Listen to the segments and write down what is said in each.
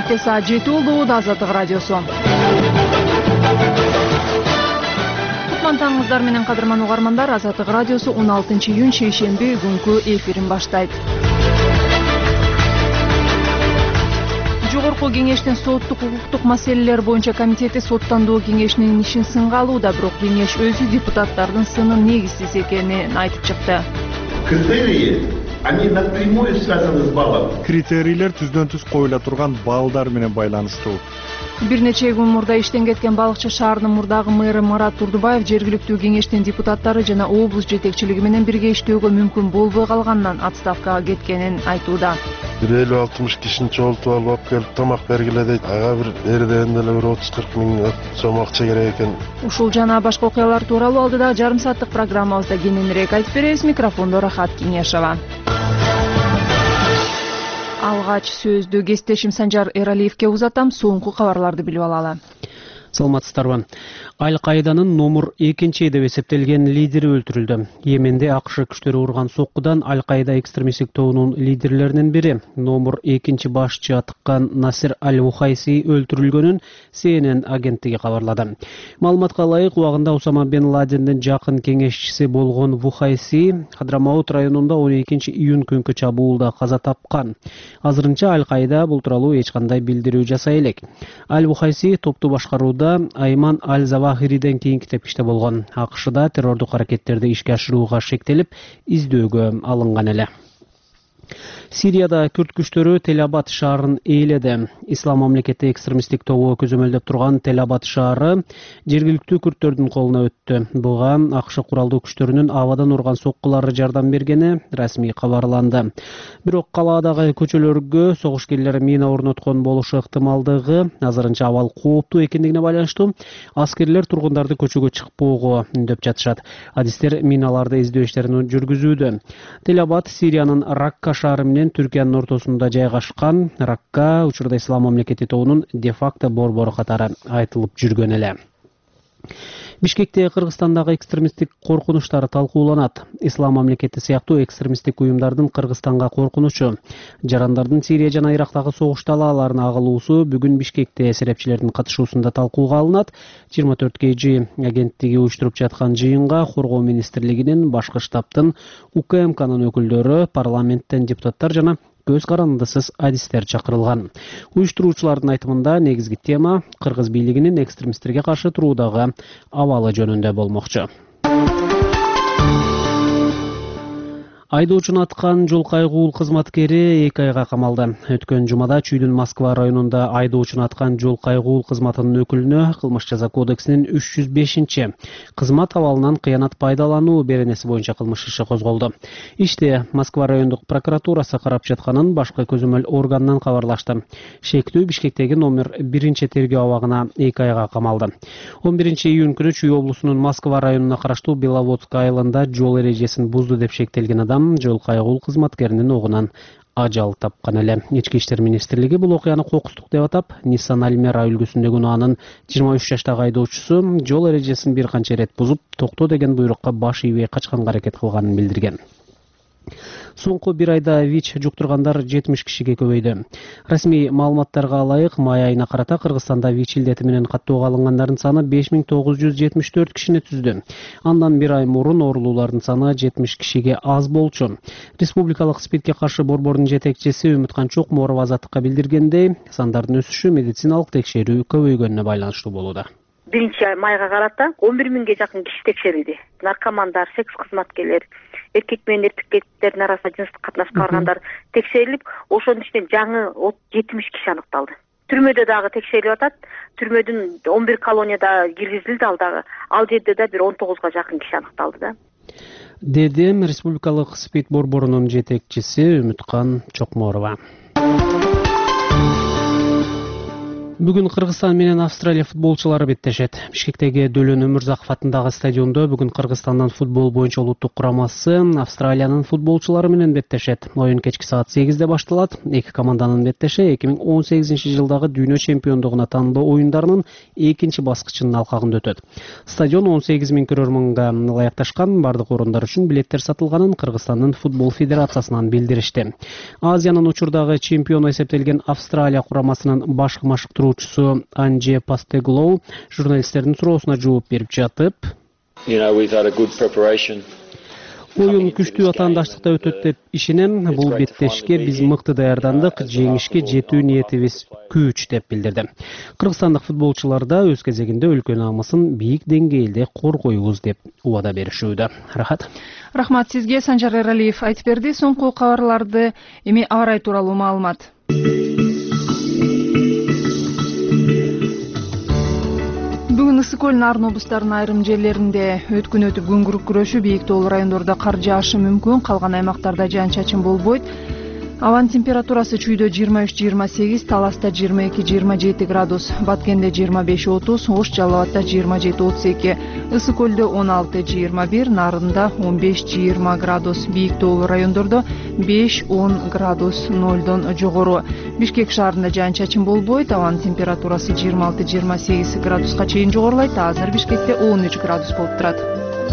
Кечте саат 7 болду. Азаттык радиосу. Кутман таңыңыздар менен кадырман угармандар. Азаттык радиосу 16 июнь шейшемби күнкү эфирин баштайт. Жогорку кеңештин соттук укуктук маселелер боюнча комитети соттандоо кеңешинин ишин сынга алууда, бирок кеңеш өзү депутаттардын сынын негизсиз экенин айтып чыкты. Критерии, они напрямую связаны с баллом. Критерийлер түздөн-түз коюла турган балдар менен байланыштуу. Бир нече күн мурда иштен кеткен Балыкчы шаарынын мурдагы мэрі Марат Турдубаев жергиликтүү кеңештин депутаттары жана облус жетекчилиги менен бирге иштөөгө мүмкүн болбой калганынан отставкага кеткенин айтууда. 50-60 кишини чогултуп алып келип тамак бергиле дейт. Ага бир эрден деле 30-40 миң сом акча керек экен. Ушул жана башка окуялар тууралуу алдыда жарым сааттык программабызда кененирээк айтып беребиз. Микрофондо Рахат Кеңешова. Алгач сөздү кесиптешим Санжар Эралиевке узатам. Соңку кабарларды билип алалы. Саламатсыздарбы. Аль-Каиданын номер 2 деп эсептелген лидери өлтүрүлдү. Йеменде АКШ күчтөрү урган соккудан Аль-Каида экстремисттик тобунун лидерлеринин бири, номер 2 башчы атыккан Насир Аль-Вухайси өлтүрүлгөнүн CNN агенттиги кабарлады. Маалыматка ылайык, убагында Усама бен Ладендин жакын кеңешчиси болгон Вухайси Хадрамаут районунда 12 июнь күнкү чабуулда каза тапкан. Азырынча Аль-Каида бул тууралуу эч кандай билдирүү жасай элек. Аль-Вухайси топту башкарууда Айман Аль-Завахириден кийинки тепкичте болгон. АКШда террордук аракеттерди ишке ашырууга шектелип, издөөгө алынган эле. Сирияда күрд күчтөрү Тель-Абад шаарын ээледи. Ислам мамлекети экстремисттик тобу көзөмөлдөп турган Тель-Абад шаары жергиликтүү күрдтөрдүн колуна өттү. Буга АКШ куралдуу күчтөрүнүн абадан урган соккулары жардам бергени расмий кабарланды. Бирок калаадагы көчөлөргө согушкерлер мина орноткон болушу ыктымалдыгы азырынча абал кооптуу экендигине байланыштуу аскерлер тургундарды көчөгө чыкпоого үндөп жатышат. Адистер миналарды издөө иштерин жүргүзүүдө. Тель-Абад Сириянын Ракка шаары менен Түркиянын ортосунда жайгашкан. Ракка учурда Ислам мамлекети тобунун де-факто борбору катары айтылып жүргөн эле. Бишкекте Кыргызстандагы экстремисттик коркунучтар талкууланат. Ислам мамлекети сыяктуу экстремисттик уюмдардын Кыргызстанга коркунучу, жарандардын Сирия жана Ирактагы согуш талааларына агылуусу бүгүн Бишкекте серепчилердин катышуусунда талкууга алынат. 24 KG агенттиги уюштуруп жаткан жыйынга Коргоо министрлигинин, башкы штабтын, УКМКнын өкүлдөрү, парламенттен депутаттар жана көз карандысыз адистер чакырылган. Уюштуруучулардын айтымында негизги тема кыргыз бийлигинин экстремисттерге каршы туруудагы абалы жөнүндө болмокчу. Айдоочуну аткан жол кайгуул кызматкери 2 айга камалды. Өткөн жумада Чүйдүн Москва районунда айдоочуну аткан жол кайгуул кызматынын өкүлүнө кылмыш жаза кодексинин 305 кызмат абалынан кыянат пайдалануу беренеси боюнча кылмыш иши козголду. Иште Москва райондук прокуратурасы карап жатканын башкы көзөмөл органынан кабарлашты. Шектүү Бишкектеги номер 1 тергөө абагына 2 айга камалды. 11 июнь күнү Чүй облусунун Москва районуна караштуу Беловодск айылында жол эрежесин бузду деп шектелген адам жол кайгуул кызматкеринин огунан ажал тапкан эле. Ички иштер министрлиги бул окуяны кокустук деп атап, Nissan Almera үлгүсүндөгү унаанын 23 жаштагы айдоочусу жол эрежесин бир канча ирет бузуп, токто деген буйрукка баш ийбей качканга аракет кылганын билдирген. Соңку бир айда ВИЧ жуктургандар 70 кишиге көбөйдү. Расмий маалыматтарга ылайык, май айына карата Кыргызстанда ВИЧ илдети менен каттоого алынгандардын саны 5974 кишини түздү. Андан бир ай мурун оорулуулардын саны 70 кишиге аз болчу. Республикалык СПИДке каршы борбордун жетекчиси Үмүткан Чокморов Азаттыкка билдиргендей, сандардын өсүшү медициналык текшерүү көбөйгөнүнө байланыштуу болууда. 1 майга карата 11 миңге жакын киши текшерилди. Наркомандар, секс кызматкерлер, эркек менен эркектердин арасында жыныстык катнашка баргандар текшерилип, ошонун ичинен жаңы 70 киши аныкталды. Түрмөдө дагы текшерилип атат. Түрмөдүн 11 колонияда киргизилди, ал жерде да бир 19га жакын киши аныкталды да. Деди Республикалык СПИД борборунун жетекчиси Үмүткан Чокморова. Бүгүн Кыргызстан менен Австралия футболчулары беттешет. Бишкектеги Дөлөн Өмүрзаков атындагы стадиондо бүгүн Кыргызстандын футбол боюнча улуттук курамасы Австралиянын футболчулары менен беттешет. Оюн кечки саат 8-де башталат. Эки команданын беттеши 2018-жылдагы дүйнө чемпиондугуна тандоо оюндарынын экинчи баскычынын алкагында өтөт. Стадион 18 000 көрөрмөнгө ылайыкташкан. Бардык орундар үчүн билеттер сатылганын Кыргызстандын футбол федерациясынан билдиришти. Азиянын учурдагы чемпиону эсептелген Австралия курамасынын башкы машыктыруучусу Анже Пастеглоу журналисттердин суроосуна жооп берип жатып, оюн күчтүү атаандаштыкта өтөт деп ишенем. Бул беттешке биз мыкты даярдандык, жеңишке жетүү ниетибиз күч деп билдирди. Кыргызстандык футболчулар да өз кезегинде өлкө намысын бийик деңгээлде коргойбуз деп убада беришүүдө. Рахмат сизге, Санжар Эралиев айтып берди. Соңку кабарларды эми аба ырайы тууралуу маалымат. Бүгүн ысык көл Нарын облустарынын айрым жерлеринде өткүн күн күрөшүп, бийик тоолуу райондордо кар жаашы мүмкүн, калган аймактарда жаан-чачын болбойт. Абанын температурасы чүйдө 23-28, Таласта 22-27 градус, Баткенде 25-30, Ош Жалал Абадда 27-32, ысык көлдө 16-21, Нарында 15-20 градус, бийик тоолуу райондордо 5-10 градус нолдон жогору. Бишкек шаарында жаан-чачын болбойт, абанын температурасы 26-28 градуска чейин жогорулайт. Азыр Бишкекте 13 градус болуп турат.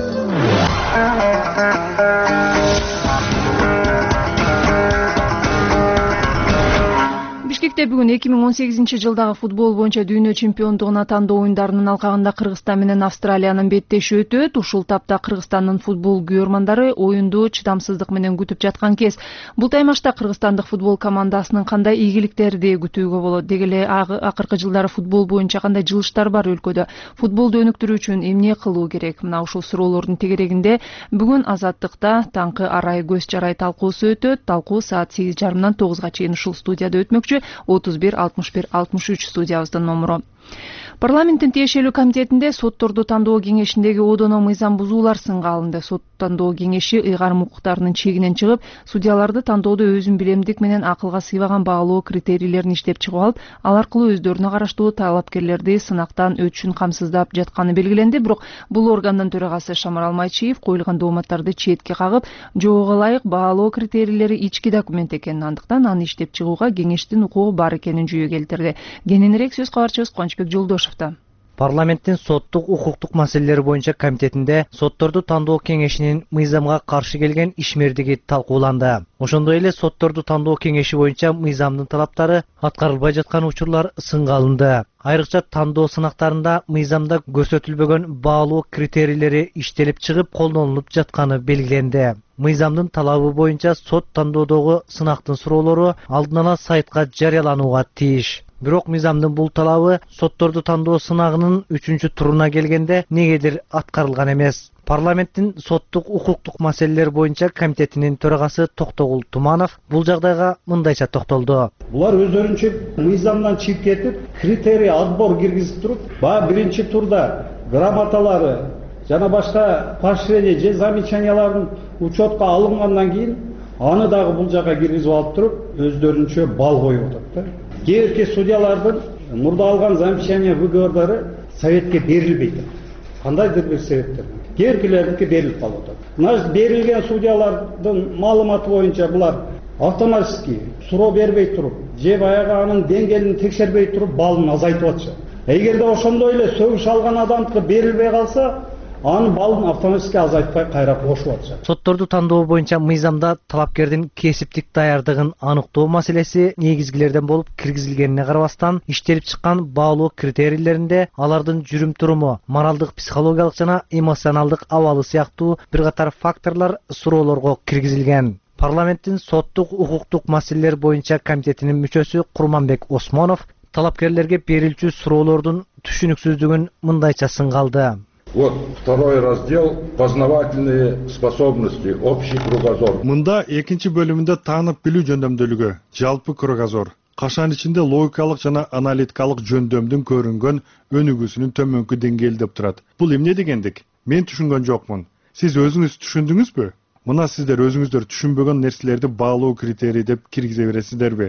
Бишкекте бүгүн 2018-жылдагы футбол боюнча дүйнө чемпиондугуна тандоо оюндарынын алкагында Кыргызстан менен Австралиянын беттеши өтөт. Ушул тапта Кыргызстандын футбол күйөрмандары оюнду чыдамсыздык менен күтүп жаткан кез. Бул таймашта Кыргызстандык футбол командасынын кандай ийгиликтерди күтүүгө болот? Деги эле акыркы жылдары футбол боюнча кандай жылыштар бар өлкөдө? Футболду өнүктүрүү үчүн эмне кылуу керек? Мына ушул суроолордун тегерегинде бүгүн Азаттыкта таңкы арай көз жарай талкуусу өтөт. Талкуу саат 8:30-дан 9-га чейин ушул студияда өтмөкчү. 31 61 63 студиябыздын номуру. Парламенттин тиешелүү комитетинде сотторду тандоо кеңешиндеги одоно мыйзам бузуулар сынга алынды. Сот тандоо кеңеши ыйгарым укуктарынын чегинен чыгып, судьяларды тандоодо өзүн билемдик менен акылга сыйбаган баалоо критерийлерин иштеп чыгып алып, ал аркылуу өздөрүнө караштуу талапкерлерди сынактан өтүшүн камсыздап жатканы белгиленди. Бирок бул органдын төрагасы Шамарал Майчиев коюлган дооматтарды четке кагып, жоого ылайык баалоо критерийлери ички документ экенин, андыктан аны иштеп чыгууга кеңештин укугу бар экенин жүйө келтирди. Кененирээк сөз кабарчыбыз Кубанычбек Жолдошов. Парламенттин соттук укуктук маселелери боюнча комитетинде сотторду тандоо кеңешинин мыйзамга каршы келген ишмердиги талкууланды. Ошондой эле сотторду тандоо кеңеши боюнча мыйзамдын талаптары аткарылбай жаткан учурлар сынга алынды. Айрыкча тандоо сынактарында мыйзамда көрсөтүлбөгөн баалоо критерийлери иштелип чыгып колдонулуп жатканы белгиленди. Мыйзамдын талабы боюнча сот тандоодогу сынактын суроолору алдын ала сайтка жарыяланууга тийиш. Бирок мыйзамдын бул талабы сотторду тандоо сынагынын 3-чү туруна келгенде негедир аткарылган эмес. Парламенттин соттук укуктук маселелер боюнча комитетинин төрагасы Токтогул Туманов бул жагдайга мындайча токтолду. Булар өздөрүнчө мыйзамдан чыгып кетип, критерий отбор киргизип туруп, баягы биринчи турда грамоталары жана башка поощрение же замечанияларын учетко алынгандан кийин аны дагы бул жакка киргизип алып туруп, өздөрүнчө бал коюп атат да. Кээинки судьялардын мурда алган замечание выговордары советке берилбейт. Кандайдыр бир себептер. Кээинкилердики берилип калып атат. Мына берилген судьялардын маалыматы боюнча булар автоматически суроо бербей туруп, же баягы анын деңгээлин текшербей туруп балын азайтып атышат. Эгерде ошондой эле сөгүш алган адамдыкы берилбей калса, анын балын автоматически азайтпай кайра кошуп атышат. Сотторду тандоо боюнча мыйзамда талапкердин кесиптик даярдыгын аныктоо маселеси негизгилерден болуп киргизилгенине карабастан, иштелип чыккан баалоо критерийлеринде алардын жүрүм туруму, моралдык, психологиялык жана эмоционалдык абалы сыяктуу бир катар факторлор суроолорго киргизилген. Парламенттин соттук укуктук маселелер боюнча комитетинин мүчөсү Курманбек Осмонов талапкерлерге берилчү суроолордун түшүнүксүздүгүн мындайча сынга алды. Вот второй раздел познавательные способности, общий кругозор. Мында экинчи бөлүмүндө таанып билүү жөндөмдүүлүгү, жалпы кругозор, кашан ичинде логикалык жана аналитикалык жөндөмдүн көрүнгөн өнүгүүсүнүн төмөнкү деңгээли деп турат. Бул эмне дегендик? Мен түшүнгөн жокмун. Сиз өзүңүз түшүндүңүзбү? Мына сиздер өзүңүздөр түшүнбөгөн нерселерди баалоо критерий деп киргизе бересиздерби?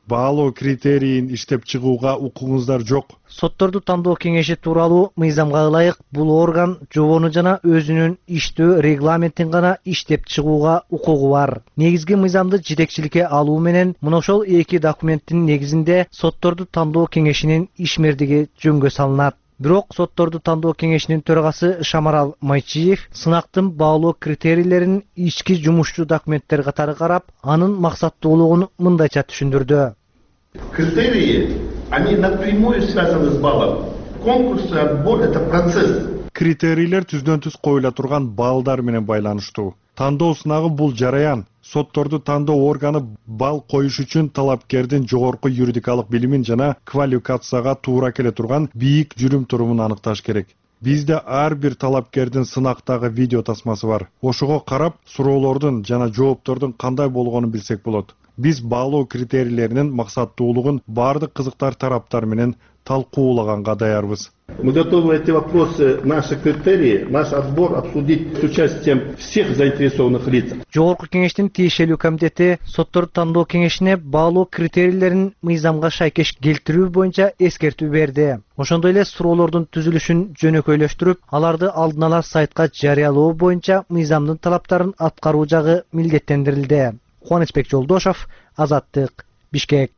баалоо критерийин иштеп чыгууга укугуңуздар жок. Сотторду тандоо кеңеши тууралуу мыйзамга ылайык бул орган жобону жана өзүнүн иштөө регламентин гана иштеп чыгууга укугу бар. Негизги мыйзамды жетекчиликке алуу менен мына ошол эки документтин негизинде сотторду тандоо кеңешинин ишмердиги жөнгө салынат. Бирок сотторду тандоо кеңешинин төрагасы Шамарал Майчиев сынактын баалоо критерийлерин ички жумушчу документтер катары карап, анын максаттуулугун мындайча түшүндүрдү. Критерии, они напрямую связаны с баллом. Конкурс и отбор – это процесс. Критерийлер түздөн-түз коюла турган балдар менен байланыштуу. Тандоо сынагы бул жараян. Сотторду тандоо органы бал коюш үчүн талапкердин жогорку юридикалык билимин жана квалификацияга туура келе турган бийик жүрүм турумун аныкташ керек. Бизде ар бир талапкердин сынактагы видео тасмасы бар. Ошого карап, суроолордун жана жооптордун кандай болгонун билсек болот. Биз баалоо критерийлеринин максаттуулугун бардык кызыктар тараптар менен талкуулаганга даярбыз. Мы готовы эти вопросы, наши критерии, наш отбор обсудить с участием всех заинтересованных лиц. Жогорку кеңештин тиешелүү комитети сотторду тандоо кеңешине баалоо критерийлерин мыйзамга шайкеш келтирүү боюнча эскертүү берди. Ошондой эле суроолордун түзүлүшүн жөнөкөйлөштүрүп, аларды алдын ала сайтка жарыялоо боюнча мыйзамдын талаптарын аткаруу жагы милдеттендирилди. Кубанычбек Жолдошов, Азаттык, Бишкек.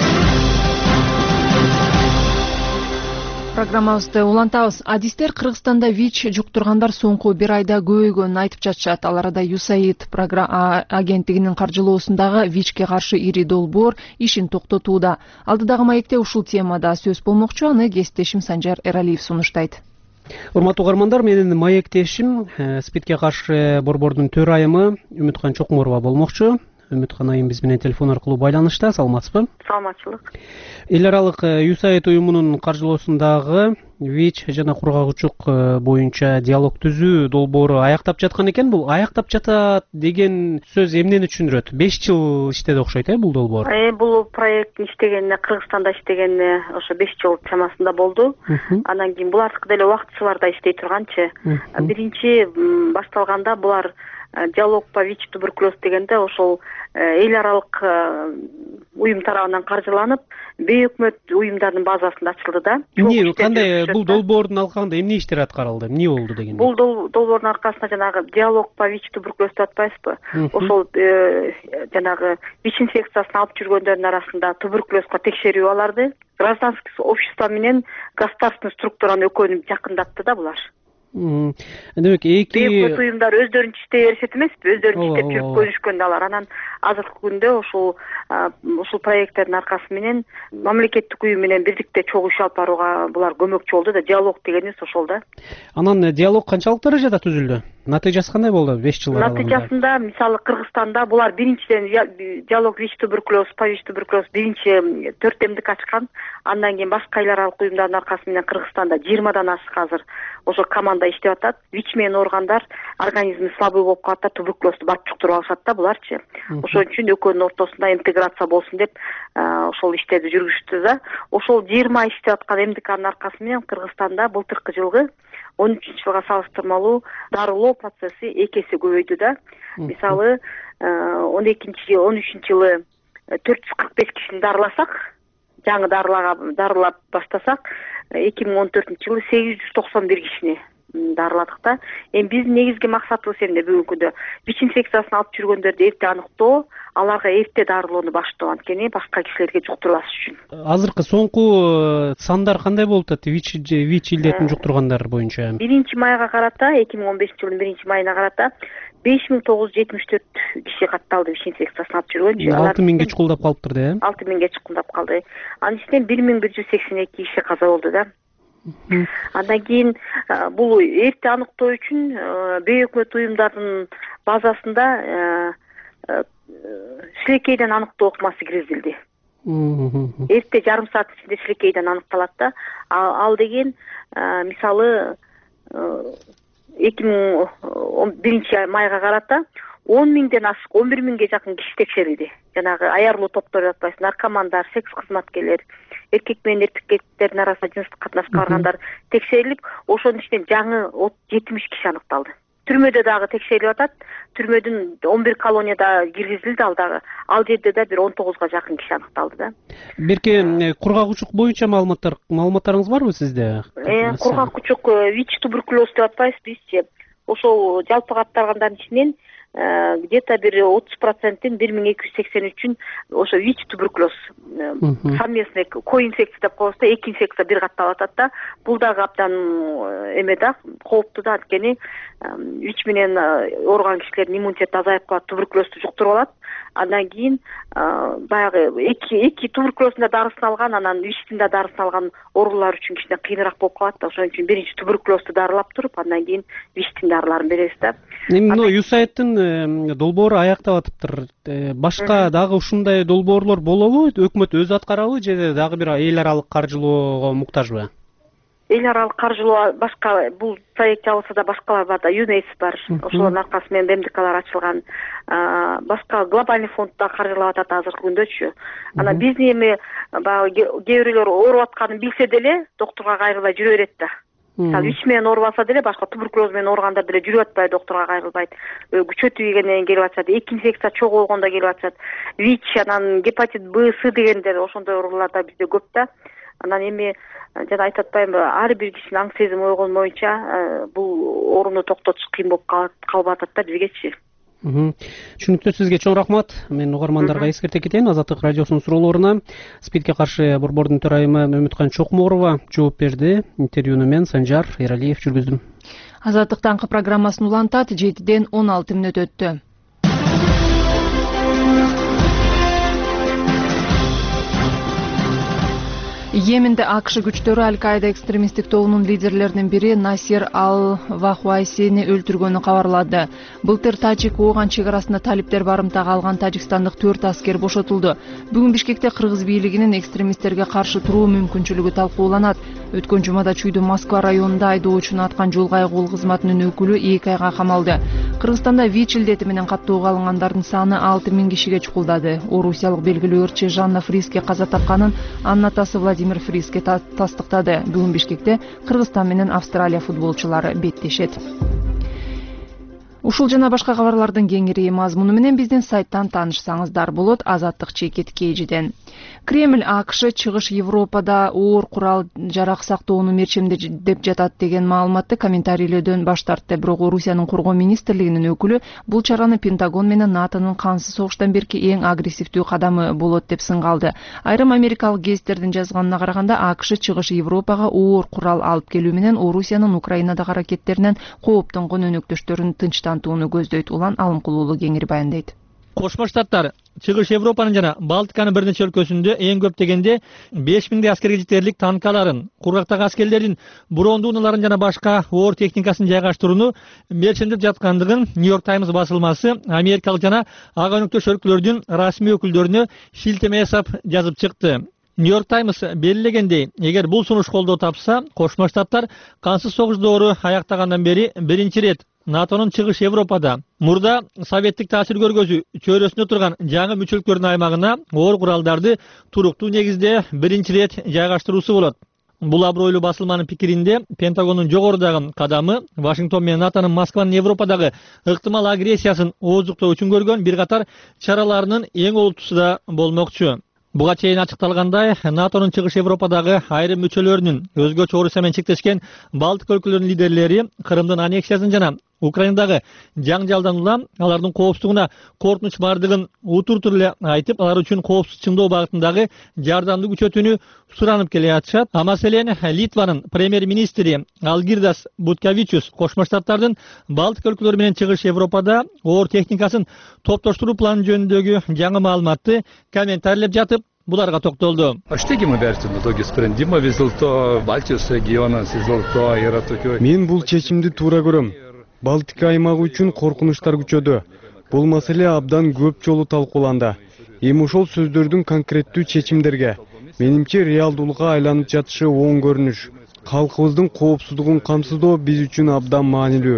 Программабызды улантабыз. Адистер Кыргызстанда ВИЧ жуктургандар соңку бир айда көбөйгөнүн айтып жатышат. Ал арада USAID агенттигинин каржылоосундагы ВИЧке каршы ири долбоор ишин токтотууда. Алдыдагы маекте ушул темада сөз болмокчу, аны кесиптешим Санжар Эралиев сунуштайт. Урматтуу угармандар, менин маектешим СПИДке каршы борбордун төрайымы Үмүткан Чокморова болмокчу. Үмүткан айым биз менен телефон аркылуу байланышта. Саламатсызбы? Саламатчылык. Эл аралык USAID уюмунун каржылоосундагы ВИЧ жана кургагычук боюнча диалог түзүү долбоору аяктап жаткан экен. Бул аяктап жатат деген сөз эмнени түшүндүрөт? 5 жыл иштеди окшойт, бул долбоор. Бул проект иштегенине, Кыргызстанда иштегенине ошо 5 жыл чамасында болду. Андан кийин бул артык деле убактысы барда иштей турганчы. Биринчи башталганда булар диалог по ВИЧ туберкулез дегенде ошол эл аралык уюм тарабынан каржыланып, бейөкмөт уюмдардын базасында ачылды да. Эмне, кандай бул долбоордун алкагында эмне иштер аткарылды? Эмне болду деген? Бул долбоордун аркасында жанагы диалог по ВИЧ туберкулез деп атпайсызбы? Ошол жанагы ВИЧ инфекциясын алып жүргөндөрдүн арасында туберкулезге текшерүү аларды, гражданский общество менен государственный структураны экөөнү жакындатты да булар. Демек бейөкмөт уюмдар өздөрүнчө иштей беришет эмеспи, өздөрүнчө иштеп жүрүп көрүшкөн алар. Анан азыркы күндө ушул проекттердин аркасы менен мамлекеттик уюм менен бирдикте чогуу иш алып барууга булар көмөкчү болду да. Диалог дегенибиз ошол да. Анан диалог канчалык даражада түзүлдү? Натыйжасы кандай болду 5 жыл аралыгында? Натыйжасында мисалы Кыргызстанда булар биринчиден диалог ВИЧ туберкулез, ВИЧ туберкулез биринчи төртемдик ачкан. Андан кийин башка эл аралык уюмдардын аркасы менен Кыргызстанда 20дан ашык азыр ошо команда иштеп атат. ВИЧ менен ооругандар организми слабый болуп калат да, туберкулезду барып жуктуруп алышат да буларчы. Ошон үчүн экөөнүн ортосунда интеграция болсун деп ошол иштерди жүргүзүштү да. Ошол 20 иштеп аткан МДКнын аркасы менен Кыргызстанда былтыркы жылгы 13-жылга салыштырмалуу дарылоо процесси 2 эсе көбөйдү да. Мисалы 13-жылы 445 кишини дарыласак, жаңы дарылап баштасак, 2014-жылы 891 кишини дарыладык да. Биздин негизги максатыбыз эмне бүгүнкү күндө? ВИЧ инфекциясын алып жүргөндөрдү эрте аныктоо, аларга эрте дарылоону баштоо, анткени башка кишилерге жуктурбаш үчүн. Азыркы соңку сандар кандай болуп атат ВИЧ илдетин жуктургандар боюнча? 1-майга карата, 2015-жылдын 1-майына карата 5974 киши катталды ВИЧ инфекциясын алып жүргөн. 6000ге чукулдап калыптыр да? 6000ге чукулдап калды. Анын ичинен 1182 киши каза болду да. Андан кийин бул эрте аныктоо үчүн бейөкмөт уюмдардын базасында шилекейден аныктоо ыкмасы киргизилди. Эрте жарым саат ичинде шилекейден аныкталат да. Ал деген мисалы 2001-майга карата 10.000ден ашык 11.000ге жакын киши текшерилди. Жанагы аярлуу топтор деп атпайсыз, наркомандар, секс кызматкерлер, эркек менен эркектердин арасында жыныстык катнашка баргандар текшерилип, ошонун ичинен жаңы 70 киши аныкталды. Түрмөдө дагы текшерилип атат. Түрмөдүн 11 колонияда киргизилди, ал жерде да бир 19га жакын киши аныкталды да. Берке, кургак учук боюнча маалыматтарыңыз барбы сизде? Кургак учук ВИЧ туберкулез деп атпайбыз бизчи. Ошол жалпы катталгандардын ичинен где-то бир 30%-ин 1283-ün ошо ВИЧ туберкулез совместный коинфекция деп коебуз да, эки инфекция бир катталып атат да. Бул дагы абдан эме да, кооптуу да, анткени ВИЧ менен ооруган кишилердин иммунитети азайып калат, туберкулезду жуктуруп алат. Андан кийин баягы эки туберкулездин да дарысын алган, анан ВИЧтин да дарысын алган оорулар үчүн кичине кыйыныраак болуп калат да. Ошон үчүн биринчи туберкулезду дарылап туруп, андан кийин ВИЧтин дарыларын беребиз да. Эми USAID-тын долбоору аяктап атыптыр. Башка дагы ушундай долбоорлор болобу? Өкмөт өзү аткарабы же дагы бир эл аралык каржылоого муктажбы? Эл аралык каржылоо башка, бул проект жабылса да башкалар бар да, UNAIDS бар. Ошолордун аркасы менен МДКлар ачылган. Башка глобальный фонд да каржылап атат азыркы күндөчү. Анан биздин эми баягы кээ бирөөлөр ооруп атканын билсе деле доктурга кайрылбай жүрө берет да. Мисалы ВИЧ менен оорубаса деле, башка туберкулез менен ооругандар деле жүрүп атпайт, доктурга кайрылбайт. Күчөтүгөндөн келип атышат, эки инфекция чогуу болгондо келип атышат. ВИЧ, анан гепатит Б, С дегендер ошондой оорулар да бизде көп да. Анан эми жана айтып атпаймынбы, ар бир кишинин аң сезими ойгон боюнча бул ооруну токтотуш кыйын болуп калып атат да бизгечи. Түшүнүктүү, сизге чоң рахмат. Мен угармандарга эскерте кетейин. Азаттык радиосунун суроолоруна СПИДке каршы борбордун төрайымы Өмүткан Чокморова жооп берди. Интервьюну мен Санжар Эралиев жүргүздүм. Азаттык таңкы программасын улантат, 7-ден 16 мүнөт өттү. Йеменде АКШ күчтөрү Аль-Каида экстремисттик тобунун лидерлеринин бири Насир Ал-Вахвайсини өлтүргөнү кабарлады. Былтыр Тажик-Ооган чек арасында талиптер барымтага алган тажикстандык 4 аскер бошотулду. Бүгүн Бишкекте кыргыз бийлигинин экстремисттерге каршы туруу мүмкүнчүлүгү талкууланат. Өткөн жумада Чүйдү Москва районунда айдоочуну аткан жол кайгыл кызматынын өкүлү 2 айга камалды. Кыргызстанда ВИЧ илдети менен каттоого алынгандардын саны 6000 кишиге чукулдады. Орусиялык белгилүү ырчы Жанна Фриске каза тапканын анын атасы Владимир Фриске тастыктады. Бүгүн Бишкекте Кыргызстан менен Австралия футболчулары беттешет. Ушул жана башка кабарлардын кеңири мазмуну менен биздин сайттан таанышсаңыздар болот. Азаттык чекит KG'ден. Кремль АКШ чыгыш Европада оор курал жарак сактоону мерчемдеп жатат деген маалыматты комментарийлөөдөн баш тартты. Бирок Орусиянын коргоо министрлигинин өкүлү бул чараны Пентагон менен НАТОнун кансыз согуштан берки эң агрессивдүү кадамы болот деп сынгалды. Айрым америкалык гезиттердин жазганына караганда АКШ чыгыш Европага оор курал алып келүү менен Орусиянын Украинадагы аракеттеринен кооптонгон өнөктөштөрүн тынчтантууну көздөйт. Улан Алымкулуулу кеңири баяндайт. Кошмо Штаттар чыгыш Европанын жана Балтиканын бир нече өлкөсүндө эң көп дегенде 5000 аскерге жетерлик танкаларын, кургактагы аскерлердин брондуу унааларын жана башка оор техникасын жайгаштырууну мерчемдеп жаткандыгын Нью-Йорк Таймс басылмасы америкалык жана ага өнөктөш өлкөлөрдүн расмий өкүлдөрүнө шилтеме жасап жазып чыкты. Нью-Йорк Таймс белгилегендей, эгер бул сунуш колдоо тапса, Кошмо Штаттар кансыз согуш доору аяктагандан бери биринчи рет НАТОнун чыгыш Европада мурда советтик таасир көргөзүү чөйрөсүндө турган жаңы мүчөлүктөрдүн аймагына оор куралдарды туруктуу негизде биринчи рет жайгаштыруусу болот. Бул абройлуу басылманын пикиринде Пентагондун жогорудагы кадамы Вашингтон менен НАТОнун Москванын Европадагы ыктымал агрессиясын ооздуктоо үчүн көргөн бир катар чараларынын эң олуттуусу да болмокчу. Буга чейин ачыкталгандай, НАТОнун чыгыш Европадагы айрым мүчөлөрүнүн өзгөчө Орусия менен чектешкен Балтик өлкөлөрүнүн лидерлери Крымдын аннексиясын жана Украинадагы жаңжалдан улам алардын коопсуздугуна коркунуч бардыгын утур-утур эле айтып, алар үчүн коопсуз чыңдоо багытындагы жардамды күчөтүүнү суранып келе жатышат. Маселен, Литванын премьер-министри Алгирдас Буткавичус Кошмо Штаттардын Балтик өлкөлөрү менен чыгыш Европада оор техникасын топтоштуруу планы жөнүндөгү жаңы маалыматты комментарийлеп жатып, буларга токтолду. Мен бул чечимди туура көрөм. Балтика аймагы үчүн коркунучтар күчөдү. Бул маселе абдан көп жолу талкууланды. Эми ошол сөздөрдүн конкреттүү чечимдерге, менимче реалдуулукка айланып жатышы оң көрүнүш. Калкыбыздын коопсуздугун камсыздоо биз үчүн абдан маанилүү.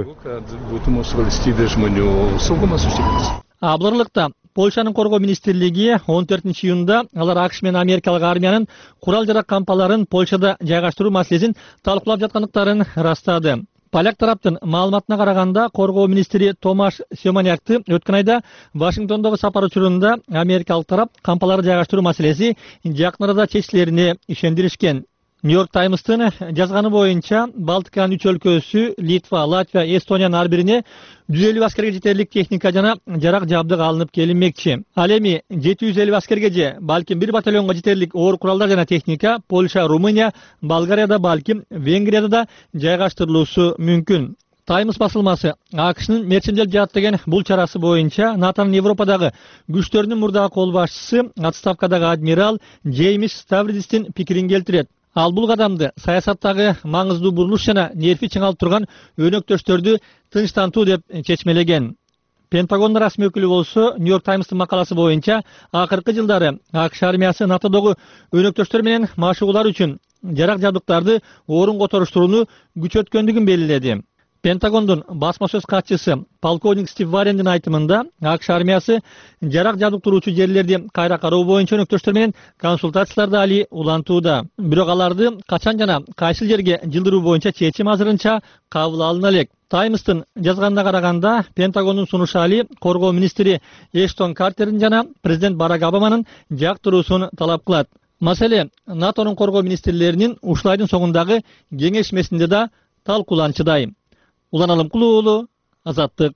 Буларлыкта Польшанын коргоо министрлиги 14-июнда алар АКШ менен америкалык армиянын курал-жарак кампаларын Польшада жайгаштыруу маселесин талкуулап жаткандыктарын ырастады. Поляк тараптын маалыматына караганда, коргоо министри Томаш Семанякты өткөн айда Вашингтондогу сапар учурунда америкалык тарап кампаларды жайгаштыруу маселеси жакын арада чечилерине ишендиришкен. Нью-Йорк Таймстын жазганы боюнча Балтиканын 3 өлкөсү Литва, Латвия, Эстониянын ар бирине 150 аскерге жетерлик техника жана жарак жабдык алынып келинмекчи. Ал эми 750 аскерге же балким 1 батальонго жетерлик оор куралдар жана техника Польша, Румыния, Болгарияда, балким Венгрияда да жайгаштырылуусу мүмкүн. Таймс басылмасы АКШнын мерчимдел жааттаган бул чарасы боюнча НАТОнун Европадагы күчтөрүнүн мурдагы кол башчысы, отставкадагы адмирал Джеймс Ставридистин пикирин келтирет. Ал бул кадамды саясаттагы маңыздуу бурулуш жана нерви чыңалып турган өнөктөштөрдү тынчтантуу деп чечмелеген. Пентагондун расмий өкүлү болсо, Нью-Йорк Таймстын макаласы боюнча, акыркы жылдары АКШ армиясы НАТОдогу өнөктөштөр менен машыгуулар үчүн жарак жабдыктарды орун которуштурууну күчөткөндүгүн белгиледи. Пентагондун басма сөз катчысы полковник Стив Варендин айтымында, АКШ армиясы жарак жабдык туруучу жерлерди кайра кароо боюнча өнөктөштөр менен консультацияларды али улантууда. Бирок аларды качан жана кайсыл жерге жылдыруу боюнча чечим азырынча кабыл алына элек. Таймстын жазганына караганда, Пентагондун сунушу али коргоо министри Эштон Картердин жана президент Барак Обаманын жактыруусун талап кылат. Маселе НАТОнун коргоо министрлеринин ушул айдын соңундагы кеңешмесинде да талкууланчыдай. Улан Алымкулуу уулу, Азаттык.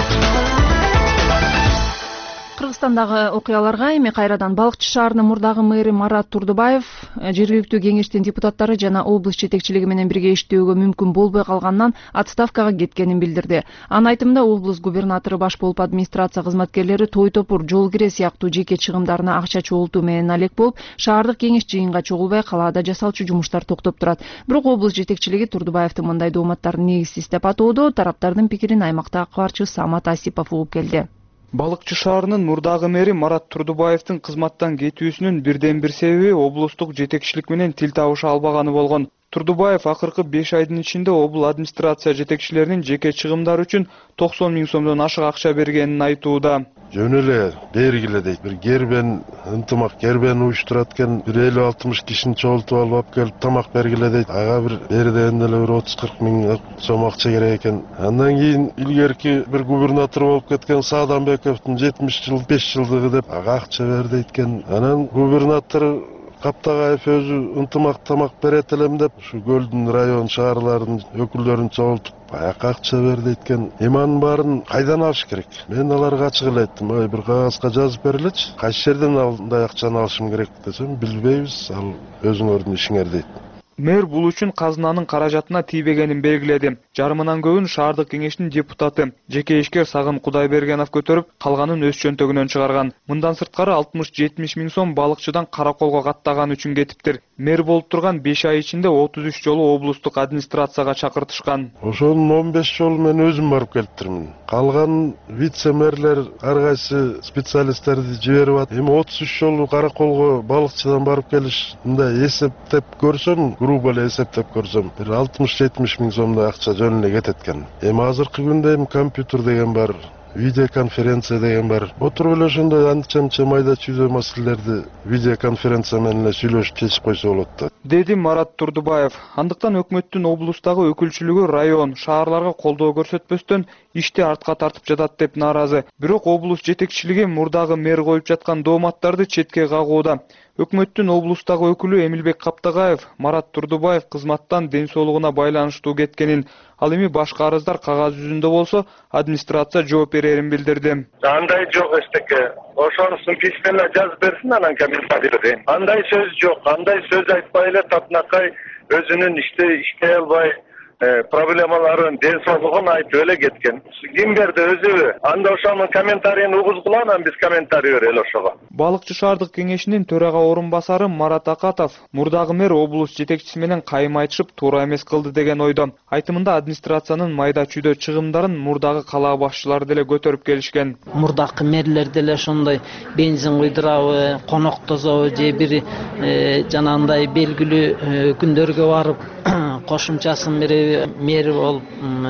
Кыргызстандагы окуяларга эми кайрадан Балыкчы шаарынын мурдагы мэри Марат Турдубаев жергиликтүү кеңештин депутаттары жана облус жетекчилиги менен бирге иштөөгө мүмкүн болбой калганынан отставкага кеткенин билдирди. Анын айтымында облус губернатору баш болуп администрация кызматкерлери той топур, жол кире сыяктуу жеке чыгымдарына акча чогултуу менен алек болуп, шаардык кеңеш жыйынга чогулбай калаада жасалчу жумуштар токтоп турат. Бирок облус жетекчилиги Турдубаевдин мындай дооматтарын негизсиз деп атоодо тараптардын пикирин аймакта кабарчы Самат Асипов угуп келди. Балыкчы шаарынын мурдагы мэри Марат Турдубаевдин кызматтан кетүүсүнүн бирден бир себеби облустук жетекчилик менен тил табыша албаганы болгон. Турдубаев акыркы 5 айдын ичинде облус администрация жетекчилеринин жеке чыгымдары үчүн 90 000 сомдон ашык акча бергенин айтууда. Жөн эле бергиле дейт. Бир гербен ынтымак гербен уюштурат экен, бир 50-60 кишини чогултуп алып келип тамак бергиле дейт. Ага бир берден эле бир 30-40 миң сом акча керек экен. Андан кийин илгерки бир губернатор болуп кеткен Сааданбековдун 75 жылдыгы деп ага акча бер дейт экен. Анан губернатор Каптагаев өзү ынтымак тамак берет элем деп ушу Көлдүн район шаарларынын өкүлдөрүн чогултуп аяка акча бер дейт экен. Эманын баарын кайдан алыш керек? Мен аларга ачык эле айттым, ой бир кагазга жазып бергилечи. Кайсы жерден андай акчаны алышым керек десем, билбейбиз, ал өзүңөрдүн ишиңер дейт. Мэр бул үчүн казынанын каражатына тийбегенин белгиледи. Жарымынан көбүн шаардык кеңештин депутаты жеке ишкер Сагым Кудайбергенов көтөрүп, калганын өз чөнтөгүнөн чыгарган. Мындан сырткары 60-70 миң сом балыкчыдан караколго каттаган үчүн кетиптир. Мэр болуп турган 5 ай ичинде 33 жолу облустук администрацияга чакыртышкан. Ошонун 15 жолу мен өзүм барып келиптирмин. Калган вице-мэрлер ар кайсы специалисттерди жиберип атат. Эми 33 жолу караколго балыкчыдан барып келиш, мындай эсептеп көрсөм, грубо эле эсептеп көрсөм, бир 60-70 миң сомдой акча жөн эле кетет экен. Эми азыркы күндө эми компьютер деген бар, видеоконференция деген бар. Отуруп эле ошондой анча майда чүйдө маселелерди видеоконференция менен эле сүйлөшүп чечип койсо болот да, деди Марат Турдубаев. Андыктан өкмөттүн облустагы өкүлчүлүгү район, шаарларга колдоо көрсөтпөстөн ишти артка тартып жатат деп нааразы. Бирок облус жетекчилиги мурдагы мэр коюп жаткан дооматтарды четке кагууда. Өкмөттүн облустагы өкүлү Эмилбек Каптагаев Марат Турдубаев кызматтан ден соолугуна байланыштуу кеткенин, ал эми башка арыздар кагаз жүзүндө болсо администрация жооп берерин билдирди. Андай жок эчтеке. Ошонусун письменно жазып берсин, анан комментарий берейин. Андай сөз жок, андай сөз айтпай эле татынакай өзүнүн иштей албай проблемаларын, ден соолугун айтып эле кеткен. Ким берди өзүбү? Анда ошонун комментарийин угузгула, анан биз комментарий берели ошого. Балыкчы шаардык кеңешинин төрага орун басары Марат Акатов мурдагы мэр облус жетекчиси менен кайым айтышып туура эмес кылды деген ойдо. Айтымында администрациянын майда чүйдө чыгымдарын мурдагы калаа башчылары деле көтөрүп келишкен. Мурдагы мэрлер деле ошондой бензин куйдырабы, конок тозобу же бир жанагындай белгилүү күндөргө барып кошумчасын берип мэр болуп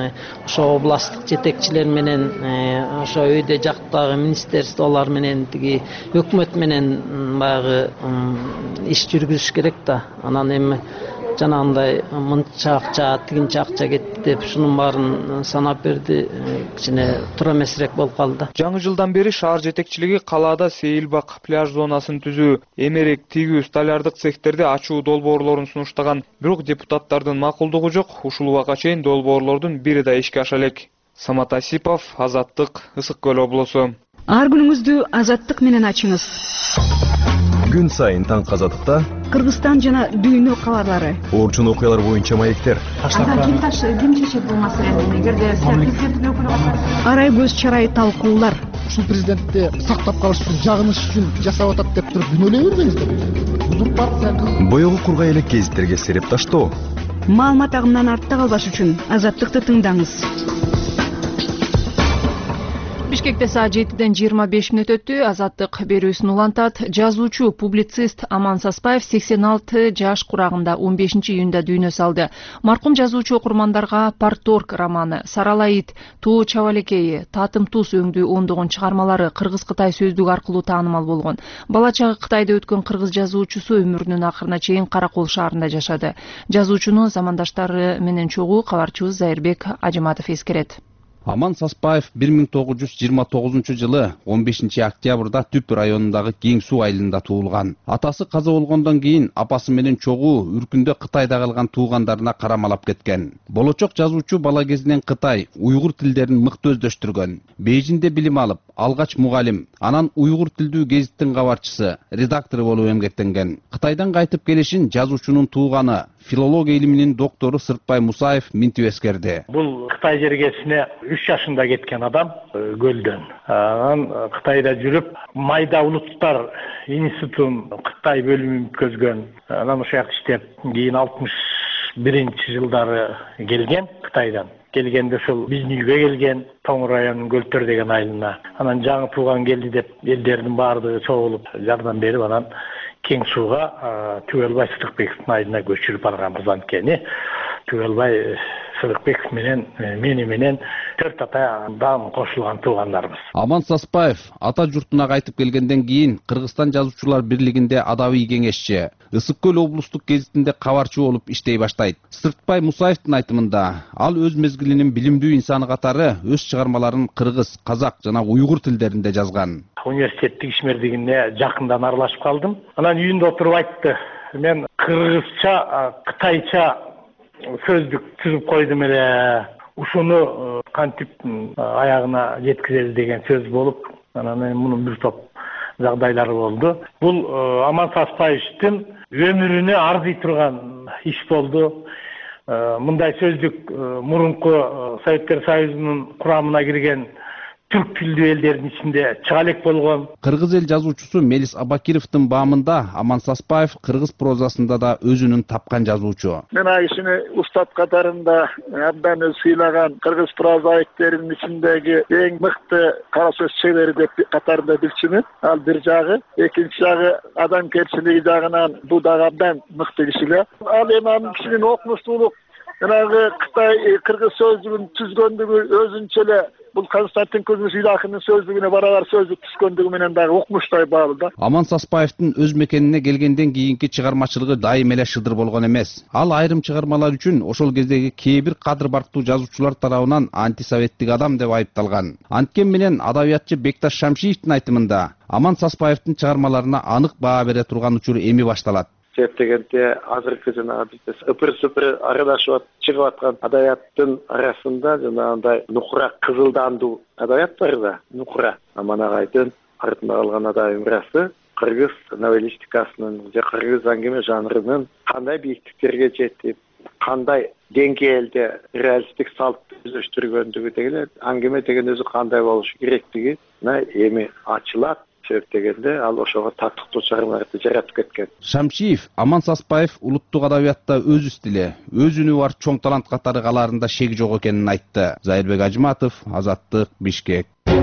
ошо областтык жетекчилер менен ошо өйдө жактагы министрликтер менен тиги өкмөт менен баягы иш жүргүзүш керек да. Анан эми жанагындай мынча акча тигинче акча кетти деп ушунун баарын санап берди. Кичине туура эмесирээк болуп калды. Жаңы жылдан бери шаар жетекчилиги калаада сейилбак пляж зонасын түзүү, эмерек тигүү, столярдык цехтерди ачуу долбоорлорун сунуштаган, бирок депутаттардын макулдугу жок. Ушул убакка чейин долбоорлордун бири да ишке аша элек. Самат Асипов, Азаттык, Ысык Көл облусу. Ар күнүңүздү Азаттык менен ачыңыз. Күн сайын таң Азаттыкта Кыргызстан жана дүйнө кабарлары. Орчун окуялар боюнча маектер. Ким чечет бул маселени? Эгерде президенттин өкүлү катары Арай көз чарай талкуулар. Ушул президентти сактап калыш үчүн жагыныш үчүн жасап атат деп туруп күнөөлөй бербеңиздер. Узурпация. Боёгу кургай элек гезиттерге сереп таштоо. Маалымат агымынан артта калбаш үчүн Азаттыкты тыңдаңыз. Бишкекте саат 7-ден 25 мүнөт өттү. Азаттык берүүсүн улантат. Жазуучу, публицист Аман Саспаев 86 жаш курагында 15-июнда дүйнө салды. Маркум жазуучу окурмандарга Парторг романы, Саралайыт, Туу Чабалекейи, Татым туз өңдүү ондогон чыгармалары кыргыз-кытай сөздүгү аркылуу таанымал болгон. Бала чагы Кытайда өткөн кыргыз жазуучусу өмүрүнүн акырына чейин Каракол шаарында жашады. Жазуучуну замандаштары менен чогуу кабарчыбыз Зайырбек Ажыматов эскерет. Аман Саспаев 1929 жылы 15 октябрда Түп районундагы Кең суу айылында туулган. Атасы каза болгондон кийин апасы менен чогуу үркүндө Кытайда калган туугандарына карамалап кеткен. Болочок жазуучу бала кезинен Кытай, уйгур тилдерин мыкты өздөштүргөн. Бейжинде билим алып, алгач мугалим, анан уйгур тилдүү гезиттин кабарчысы, редактору болуп эмгектенген. Кытайдан кайтып келишин жазуучунун тууганы, филология илиминин доктору Сыртбай Мусаев минтип эскерди. Бул Кытай жергесине 3 жашында кеткен адам көлдөн. Анан Кытайда жүрүп, Майда улуттар институтун Кытай бөлүмүн өткөзгөн. Анан ошол жакта иштеп, кийин 61 жылдары келген Кытайдан. Келгенде ушул биздин үйгө келген, Тоң районунун Көлтөр деген айылына. Анан жаңы тууган келди деп элдердин баардыгы чогулуп жардам берип, анан Кең сууга Түгөлбай Сыдыкбековдун айылына көчүрүп барганбыз анткени. Түгөлбай Сыдыкбеков менен менен 4 атадан кошулган туугандарбыз. Аман Саспаев ата журтуна кайтып келгенден кийин Кыргызстан жазуучулар бирлигинде адабий кеңешчи, Ысык Көл облустук гезитинде кабарчы болуп иштей баштайт. Сыртбай Мусаевдин айтымында, ал өз мезгилинин билимдүү инсаны катары өз чыгармаларын кыргыз, казак жана уйгур тилдеринде жазган. Университеттик ишмердигине жакындан аралашып калдым. Анан үйүндө отуруп айтты: "Мен кыргызча, кытайча сөздүк түзүп койдум эле. Ушуну кантип аягына жеткизели деген сөз болуп, анан мунун бир топ жагдайлары болду. Бул Аман Саспаевдин өмүрүнө арзый турган иш болду. Мындай сөздүк мурунку Советтер Союзунун курамына кирген түрк тилдүү элдердин ичинде чыга элек болгон. Кыргыз эл жазуучусу Мелис Абакировдун баамында Аман Саспаев кыргыз прозасында да өзүнүн тапкан жазуучу. Мен кишини устат катарында абдан сыйлаган кыргыз прозаиктеринин ичиндеги эң мыкты кара сөз чебери деп катарында билчүмүн. Ал бир жагы, экинчи жагы адамгерчилиги жагынан бул дагы абдан мыкты киши эле. Ал эми анын кишинин окумуштуулук, жанагы Кытай кыргыз сөздүгүн түзгөндүгү өзүнчө эле бул Константин Кузьмич Илахинин сөздүгүнө барабар сөздүк түзгөндүгү менен дагы окумуштай баалуу да. Аман Саспаевдин өз мекенине келгенден кийинки чыгармачылыгы дайым эле шыдыр болгон эмес. Ал айрым чыгармалар үчүн ошол кездеги кээ бир кадыр барктуу жазуучулар тарабынан антисоветтик адам деп айыпталган. Анткени менен адабиятчы Бекташ Шамшиевдин айтымында, Аман Саспаевдин чыгармаларына анык баа бере турган учур эми башталат. Дегенде азыркы жанагы бизде ыпыр-сыпыр аралашып чыгып аткан адабияттын арасында жанагындай нукура кызылдандуу адабият бар да, нукура. Аман агайдын артында калган адабий мурасы кыргыз новеллистикасынын же кыргыз аңгеме жанрынын кандай бийиктиктерге жетип, кандай деңгээлде реалисттик салтты өздөштүргөндүгү деген аңгеме деген өзү кандай болушу керектиги эми ачылат. Дегенде ал ошого таттыктуу чыгармаларды жаратып кеткен. Шамшиев Аман Саспаев улуттук адабиятта өз стили, өз үнү бар чоң талант катары калаарында шек жок экенин айтты. Зайырбек Ажыматов, Азаттык, Бишкек.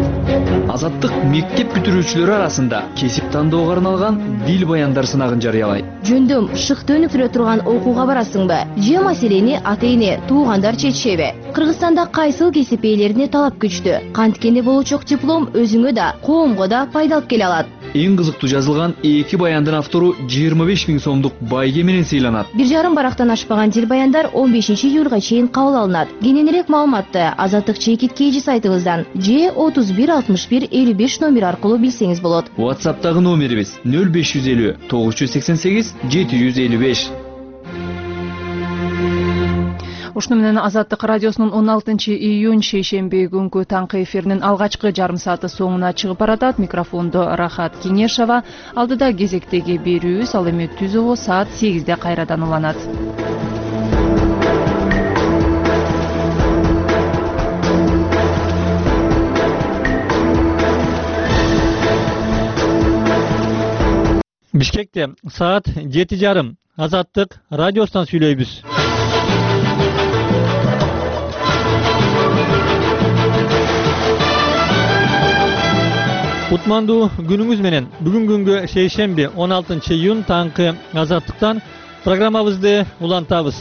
Азаттык мектеп бүтүрүүчүлөрү арасында кесип тандоого арналган дил баяндар сынагын жарыялайт. Жөндөм шыкты өнүктүрө турган окууга барасыңбы? Же маселени ата-эне, туугандар чечишеби? Кыргызстанда кайсыл кесип ээлерине талап күчтүү? Канткени болочок диплом өзүңө да, коомго да пайда алып келе алат. эң кызыктуу жазылган 2 баяндын автору 25 000 сомдук байге менен сыйланат. 1,5 барактан ашпаган дил баяндар 15 июлга чейин кабыл алынат. Кененирээк маалыматты Азаттык чекиткейчи сайтыбыздан же 31 61 55 номер аркылуу билсеңиз болот. WhatsApp'тагы номерибиз 0550 988 755. Ушуну менен Азаттык радиосунун 16 июнь шейшемби күнгү таңкы эфиринин алгачкы жарым сааты соңуна чыгып баратат. Микрофондо Рахат Кеңешова. Алдыда кезектеги берүүбүз ал эми түзөө саат 8де кайрадан уланат. Бишкекте саат 7:30 Азаттык радиосунан сүйлөйбүз. Кутмандуу күнүңүз менен бүгүн күнгө шейшемби 16 июнь таңкы Азаттыктан программабызды улантабыз.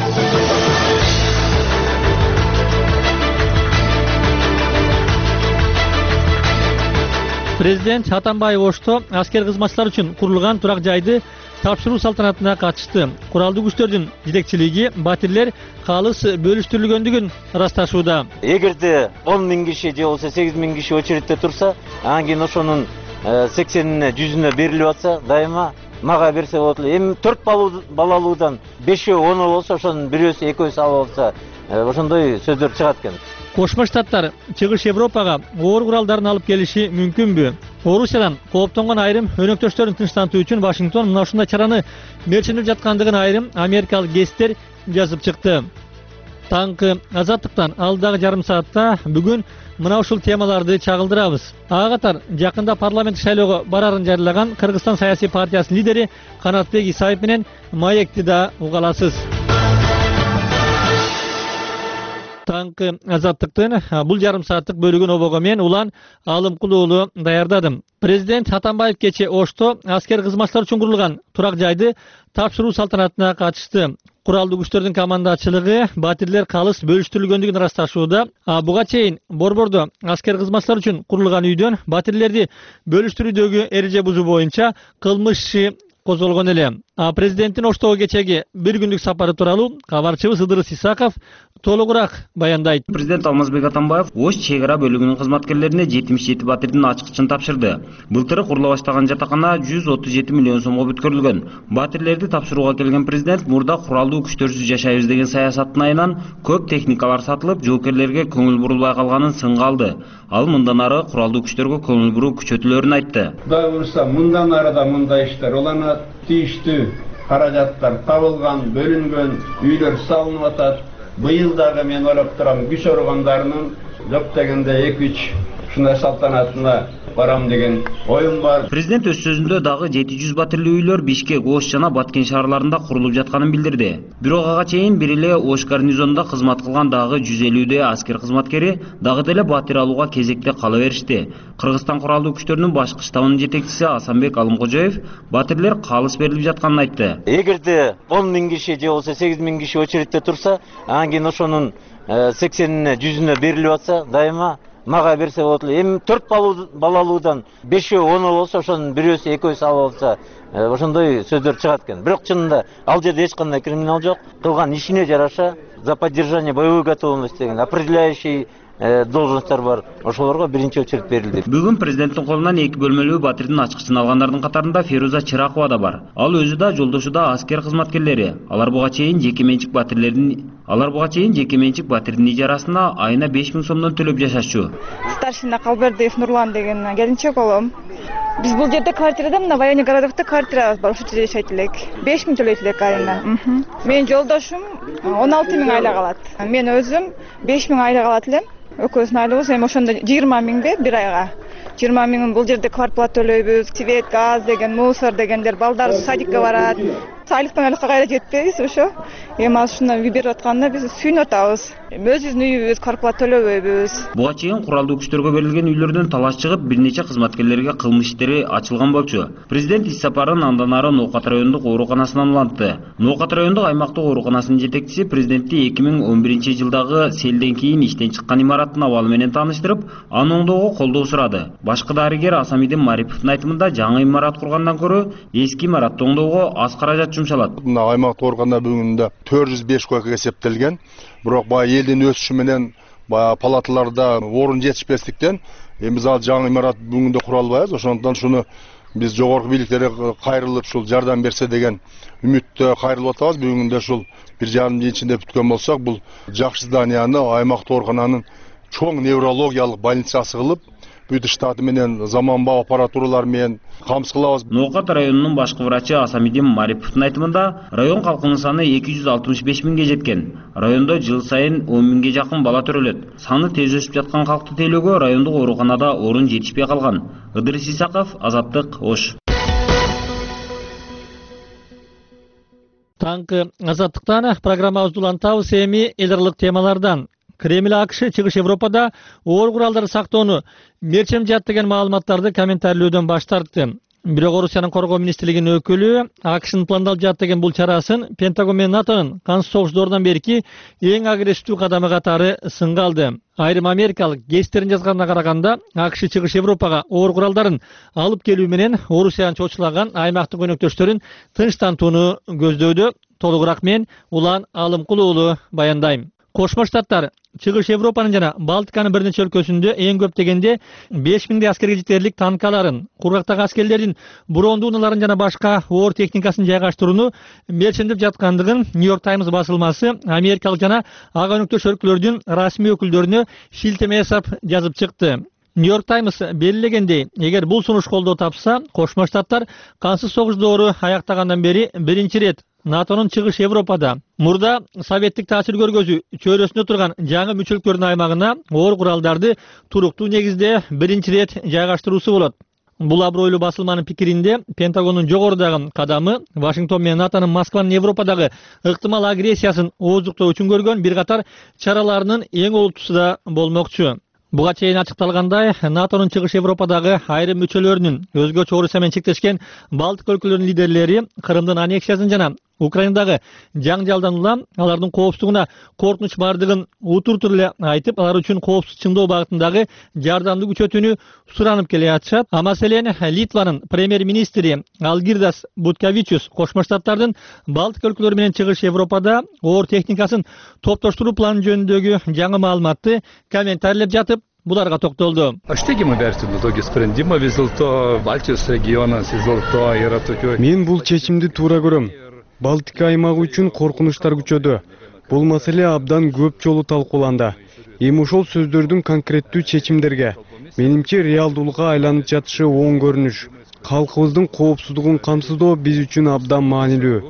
Президент Атамбаев Ошто аскер кызматчылар үчүн курулган турак жайды тапшыруу салтанатына катышты. Куралдуу күчтөрдүн жетекчилиги батирлер калыс бөлүштүрүлгөндүгүн ырасташууда. Эгерде 10 000 киши же болсо 8 000 киши очередте турса, анан кийин ошонун 80-ине 100-үнө берилип атса, дайыма мага берсе болот эле. Эми 4 балалуудан 5-өө 10-өө болсо, ошонун бирөөсү экөөсү алып алса, ошондой сөздөр чыгат экен. Кошмо Штаттар Чыгыш Европага оор куралдарын алып келиши мүмкүнбү? Орусиядан кооптонгон айрым өнөктөштөрүн тынчтантуу үчүн Вашингтон мына ушундай чараны мерчилип жаткандыгын айрым америкалык гесттер жазып чыкты. Таңкы Азаттыктан алдагы жарым саатта бүгүн мына ушул темаларды чагылдырабыз. Ага катар жакында парламент шайлоого барарын жарыяган Кыргызстан саясий партиясынын лидери Канатбек Исаев менен маекти да угаласыз. Таңкы Азаттыктын бул жарым сааттык бөлүгүн обого мен Улан Алымкул уулу даярдадым. Президент Атамбаев кече Ошто аскер кызматчылар үчүн курулган турак жайды тапшыруу салтанатына катышты. Куралдуу күчтөрдүн командачылыгы батирлер калыс бөлүштүрүлгөндүгүн ырасташууда. Буга чейин Борбордо аскер кызматчылар үчүн курулган үйдөн батирлерди бөлүштүрүүдөгү эреже бузуу боюнча кылмыш иши козголгон эле. Президенттин Оштого кечеги бир күндүк сапары тууралуу кабарчыбыз Ыдырыс Исаков толугураак баяндайт. Президент Алмазбек Атамбаев Ош чек ара бөлүгүнүн кызматкерлерине 77 батирдин ачкычын тапшырды. Былтыры курула баштаган жатакана 137 миллион сомго бүткөрүлгөн. Батирлерди тапшырууга келген президент мурда куралдуу күчтөрсүз жашайбыз деген саясаттын айынан көп техникалар сатылып, жоокерлерге көңүл бурулбай калганын сынга алды. Ал мындан ары куралдуу күчтөргө көңүл буруу күчөтүлөрүн айтты. Кудай буюрса, мындан ары да мындай иштер, оларга тийиштүү каражаттар табылган, бөлүнгөн, үйлөр салынып атат. Быйыл дагы мен ойлоп турам, күч органдарынын жок дегенде 2-3 ушундай салтанатына барам деген оюм бар. Президент өз сөзүндө дагы 700 батирлүү үйлөр Бишкек, Ош жана Баткен шаарларында курулуп жатканын билдирди. Бирок ага чейин бир эле Ош гарнизонунда кызмат кылган дагы 150 аскер кызматкери дагы деле батир алууга кезекте кала беришти. Кыргызстан куралдуу күчтөрүнүн башкы штабынын жетекчиси Асанбек Алымкожоев батирлер калыс берилип жатканын айтты. Эгерде 10 000 киши же болсо 8 000 киши очередте турса, анан кийин ошонун 80-ине 100-үнө берилип атса, дайыма мага берсе болот эле. Эми 4 балалуудан 5-өө 10-өө болсо, ошонун бирөөсү экөөсү алып алса, ошондой сөздөр чыгат экен. Бирок чынында ал жерде эч кандай криминал жок. Кылган ишине жараша за поддержание боевой готовности деген определяющий должностьтар бар. Ошолорго биринчи очередь берилди. Бүгүн президенттин колунан 2 бөлмөлүү батирдин ачкычын алгандардын катарында Феруза Чыракова да бар. Ал өзү да жолдошу да аскер кызматкерлери. Алар буга чейин жеке менчик батирдин ижарасына айына 5 000 сомдон төлөп жашашчу. Старшина Калбердиев Нурлан деген келинчек болом. Биз бул жерде квартирада, мына военный городокто квартира бар, ушул жерде жашайт элек. 5 000 төлөйт элек айына. Менин жолдошум 16 000 айлык алат. Мен өзүм 5 000 айлык алат элем. Өкөөсүнүн айлыгы эми ошондо 20 000 бир айга. 20 000 бул жерде квартплата төлөйбүз, свет, газ деген, мусор дегендер, балдар садикке барат. Айлыктан айлыкка кайра жетпейбиз ошо. Эми ушуна үй берип атканда биз сүйүнүп атабыз. Өзүбүздүн үйүбүз, квартплата төлөбөйбүз. Буга чейин куралдуу күчтөргө берилген үйлөрдөн талаш чыгып, бир нече кызматкерлерге кылмыш иштери ачылган болчу. Президент иш сапарын андан ары Ноокат райондук ооруканасынан улантты. Ноокат райондук аймактык ооруканасынын жетекчиси президентти 2011-жылдагы селден кийин иштен чыккан имараттын абалы менен тааныштырып, аны оңдоого колдоо сурады. Башкы дарыгер Асамидин Мариповдун айтымында жаңы имарат кургандан көрө эски имаратты оңдоого аз каражат жумшалат. Мына аймактык органдар бүгүндө 405 койка эсептелген. Бирок баягы элдин өсүшү менен баягы палаталарда орун жетишпестиктен биз ал жаңы имарат бүгүндө кура албайбыз. Ошондон шуну биз жогорку бийликтерге кайрылып ушул жардам берсе деген үмүттө кайрылып атабыз. Бүгүндө ушул 1,5 жыл ичинде бүткөн болсок, бул жакшы зданияны аймактык оорукананын чоң неврологиялык больницасы кылып, бүт штаты менен заманбап аппаратуралар менен камсыз кылабыз. Ноокат районунун башкы врачы Асамидин Мариповдун айтымында, район калкынын саны 265 миңге жеткен. Райондо жыл сайын 10 миңге жакын бала төрөлөт. Саны тез өсүп жаткан калкты тейлөөгө райондук ооруканада орун жетишпей калган. Ыдырыс Исаков, Азаттык, Ош. Таңкы Азаттыктан программабызды улантабыз. Эми эл аралык темалардан. Кремль АКШ чыгыш Европада оор куралдарды сактоону мерчем жат деген маалыматтарды комментарлөөдөн баш тартты. Бирок Орусиянын коргоо министрлигинин өкүлү АКШнын пландалып жат деген бул чарасын Пентагон менен НАТОнун кансыз согуштардын берки эң агрессивдүү кадамы катары сынга алды. Айрым америкалык гезиттерин жазганына караганда, АКШ чыгыш Европага оор куралдарын алып келүү менен Орусияны чочулаган аймактык өнөктөштөрүн тынчтантууну көздөдө. Толугураак мен Улан Алымкул уулу баяндайм. Кошмо Штаттар чыгыш Европанын жана Балтиканын бир нече өлкөсүндө эң көп дегенде 5000 аскерге жетерлик танкаларын, кургактагы аскерлердин брондууналарын жана башка оор техникасын жайгаштырууну мерчемдеп жаткандыгын Нью-Йорк Таймс басылмасы америкалык жана ага өнөктөш өлкөлөрдүн расмий өкүлдөрүнө шилтеме жасап жазып чыкты. Нью-Йорк Таймс белгилегендей, эгер бул сунуш колдоо тапса, Кошмо Штаттар кансыз согуш доору аяктагандан бери биринчи рет НАТОнун чыгыш Европада мурда советтик таасир көргөзүү чөйрөсүндө турган жаңы мүчөлүктөрдүн аймагына оор куралдарды туруктуу негизде биринчи рет жайгаштыруусу болот. Бул абройлуу басылманын пикиринде Пентагондун жогорудагы кадамы Вашингтон менен НАТОнун Москванын Европадагы ыктымал агрессиясын ооздуктоо үчүн көргөн бир катар чараларынын эң олуттуусу да болмокчу. Буга чейин ачыкталгандай, НАТОнун чыгыш Европадагы айрым мүчөлөрүнүн өзгөчө Орусия менен чектешкен Балтик өлкөлөрүнүн лидерлери Крымдын аннексиясын жана Украинадагы жаңжалдан улам алардын коопсуздугуна коркунуч бардыгын утур-утур эле айтып, алар үчүн коопсуз чыңдоо багытындагы жардамды күчөтүүнү суранып келе жатышат. А маселен Литванын премьер-министри Алгирдас Буткавичус Кошмо Штаттардын Балтик өлкөлөрү менен чыгыш Европада оор техникасын топтоштуруу планы жөнүндөгү жаңы маалыматты комментарлеп жатып, буларга токтолду. Мен бул чечимди туура көрөм. Балтика аймагы үчүн коркунучтар күчөдү. Бул маселе абдан көп жолу талкууланды. Эми ошол сөздөрдүн конкреттүү чечимдерге, менимче реалдуулукка айланып жатышы оң көрүнүш. Калкыбыздын коопсуздугун камсыздоо биз үчүн абдан маанилүү.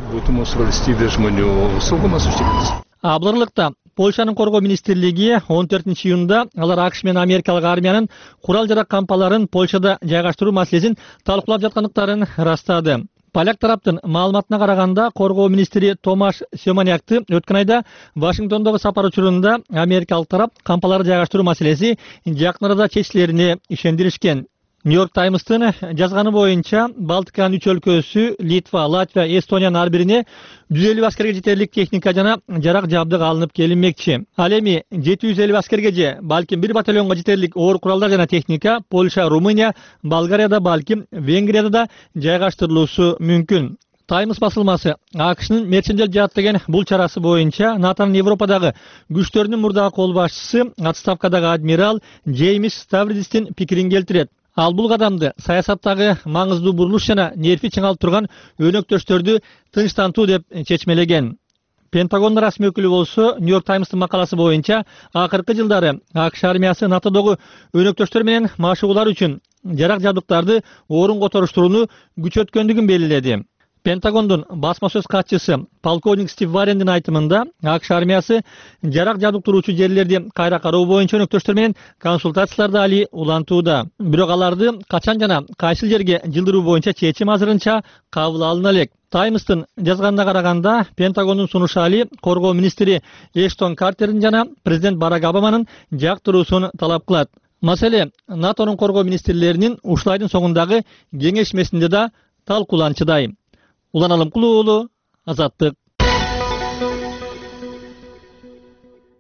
Аблырлыкта Польшанын коргоо министрлиги 14-июнда алар АКШ менен америкалык армиянын курал-жарак кампаларын Польшада жайгаштыруу маселесин талкуулап жаткандыктарын растады. Поляк тараптын маалыматына караганда, коргоо министри Томаш Семанякты өткөн айда Вашингтондогу сапар учурунда америкалык тарап кампаларды жайгаштыруу маселеси жакын арада чечилерине ишендиришкен. Нью-Йорк Таймстын жазганы боюнча, Балтиканын 3 өлкөсү Литва, Латвия, Эстониянын ар бирине 150 аскерге жетерлик техника жана жарак жабдык алынып келинмекчи. Ал эми 750 аскерге же, балким 1 батальонго жетерлик оор куралдар жана техника Польша, Румыния, Болгарияда, балким Венгрияда да жайгаштырылуусу мүмкүн. Таймс басылмасы АКШнын мерчемдеп жат деген бул чарасы боюнча НАТОнун Европадагы күчтөрүнүн мурдагы кол башчысы, отставкадагы адмирал Джеймс Ставридистин пикирин келтирет. Ал бул кадамды саясаттагы маңыздуу бурулуш жана нерви чыңалып турган өнөктөштөрдү тынчтантуу деп чечмелеген. Пентагондун расмий өкүлү болсо, Нью-Йорк Таймстын макаласы боюнча, акыркы жылдары АКШ армиясы НАТОдогу өнөктөштөр менен машыгуулар үчүн жарак жабдыктарды орун которуштурууну күчөткөндүгүн белгиледи. Пентагондун басма сөз катчысы полковник Стив Варендин айтымында, АКШ армиясы жарак жабдыктыруучу жерлерди кайра кароо боюнча өнөктөштөр менен консультацияларды али улантууда. Бирок аларды качан жана кайсыл жерге жылдыруу боюнча чечим азырынча кабыл алына элек. Таймстын жазганына караганда, Пентагондун сунушу али коргоо министри Эштон Картердин жана президент Барак Обаманын жактыруусун талап кылат. Маселе НАТОнун коргоо министрлеринин ушул айдын соңундагы кеңешмесинде да талкууланчыдай. Улан Алымкул уулу, Азаттык.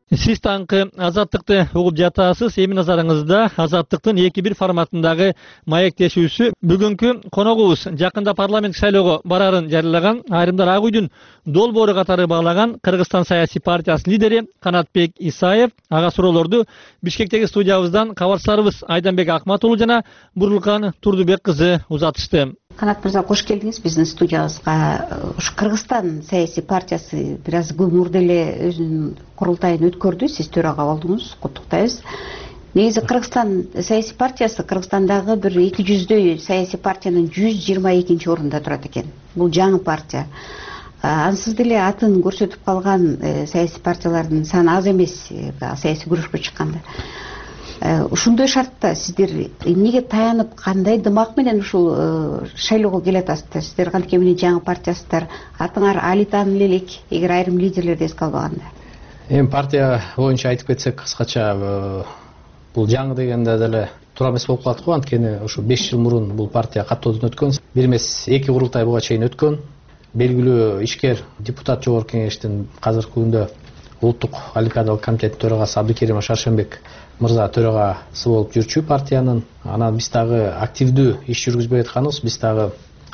Сиз таңкы Азаттыкты угуп жатасыз. Эми назарыңызда Азаттыктын 2-1 форматындагы маектешүүсү. Бүгүнкү коногубуз жакында парламент шайлоого барарын жарыялаган, айрымдар Ак үйдүн долбоору катары баглаган Кыргызстан саясий партиясынын лидери Канатбек Исаев. Ага суроолорду Бишкектеги студиябыздан кабарчыларыбыз Айданбек Акматулу жана Бурулкан Турдубек кызы узатышты. Канат мырза, кош келдиңиз биздин студиябызга. Ушу Кыргызстан саясий партиясы бир аз көп мурда эле өзүнүн курултайын өткөрдү. Сиз төрага болдуңуз, куттуктайбыз. Негизи Кыргызстан саясий партиясы Кыргызстандагы бир 200 саясий партиянын 122 орунда турат экен. Бул жаңы партия. Ансыз деле атын көрсөтүп калган саясий партиялардын саны аз эмес, саясий күрөшкө чыкканда. Ушундай шартта сиздер эмнеге таянып, кандай дымак менен ушул шайлоого келатасыздар? Сиздер кантип менен жаңы партиясыздар, атыңар али таанылып элек, эгер айрым лидерлерди эске албаганда. Эми партия боюнча айтып кетсек, кыскача бул жаңы дегенде деле туура эмес болуп калат го, анткени ушу 5 жыл мурун бул партия каттоодон өткөн. Бир эмес 2 курултай буга чейин өткөн. Белгилүү ишкер депутат Жогорку Кеңештин азыркы күндө Улуттук олимпиадалык комитеттин төрагасы Абдыкерим Шаршенбек мырза төрагасы болуп жүрчү партиянын. Анан биз дагы активдүү иш жүргүзбөй атканбыз. Биз дагы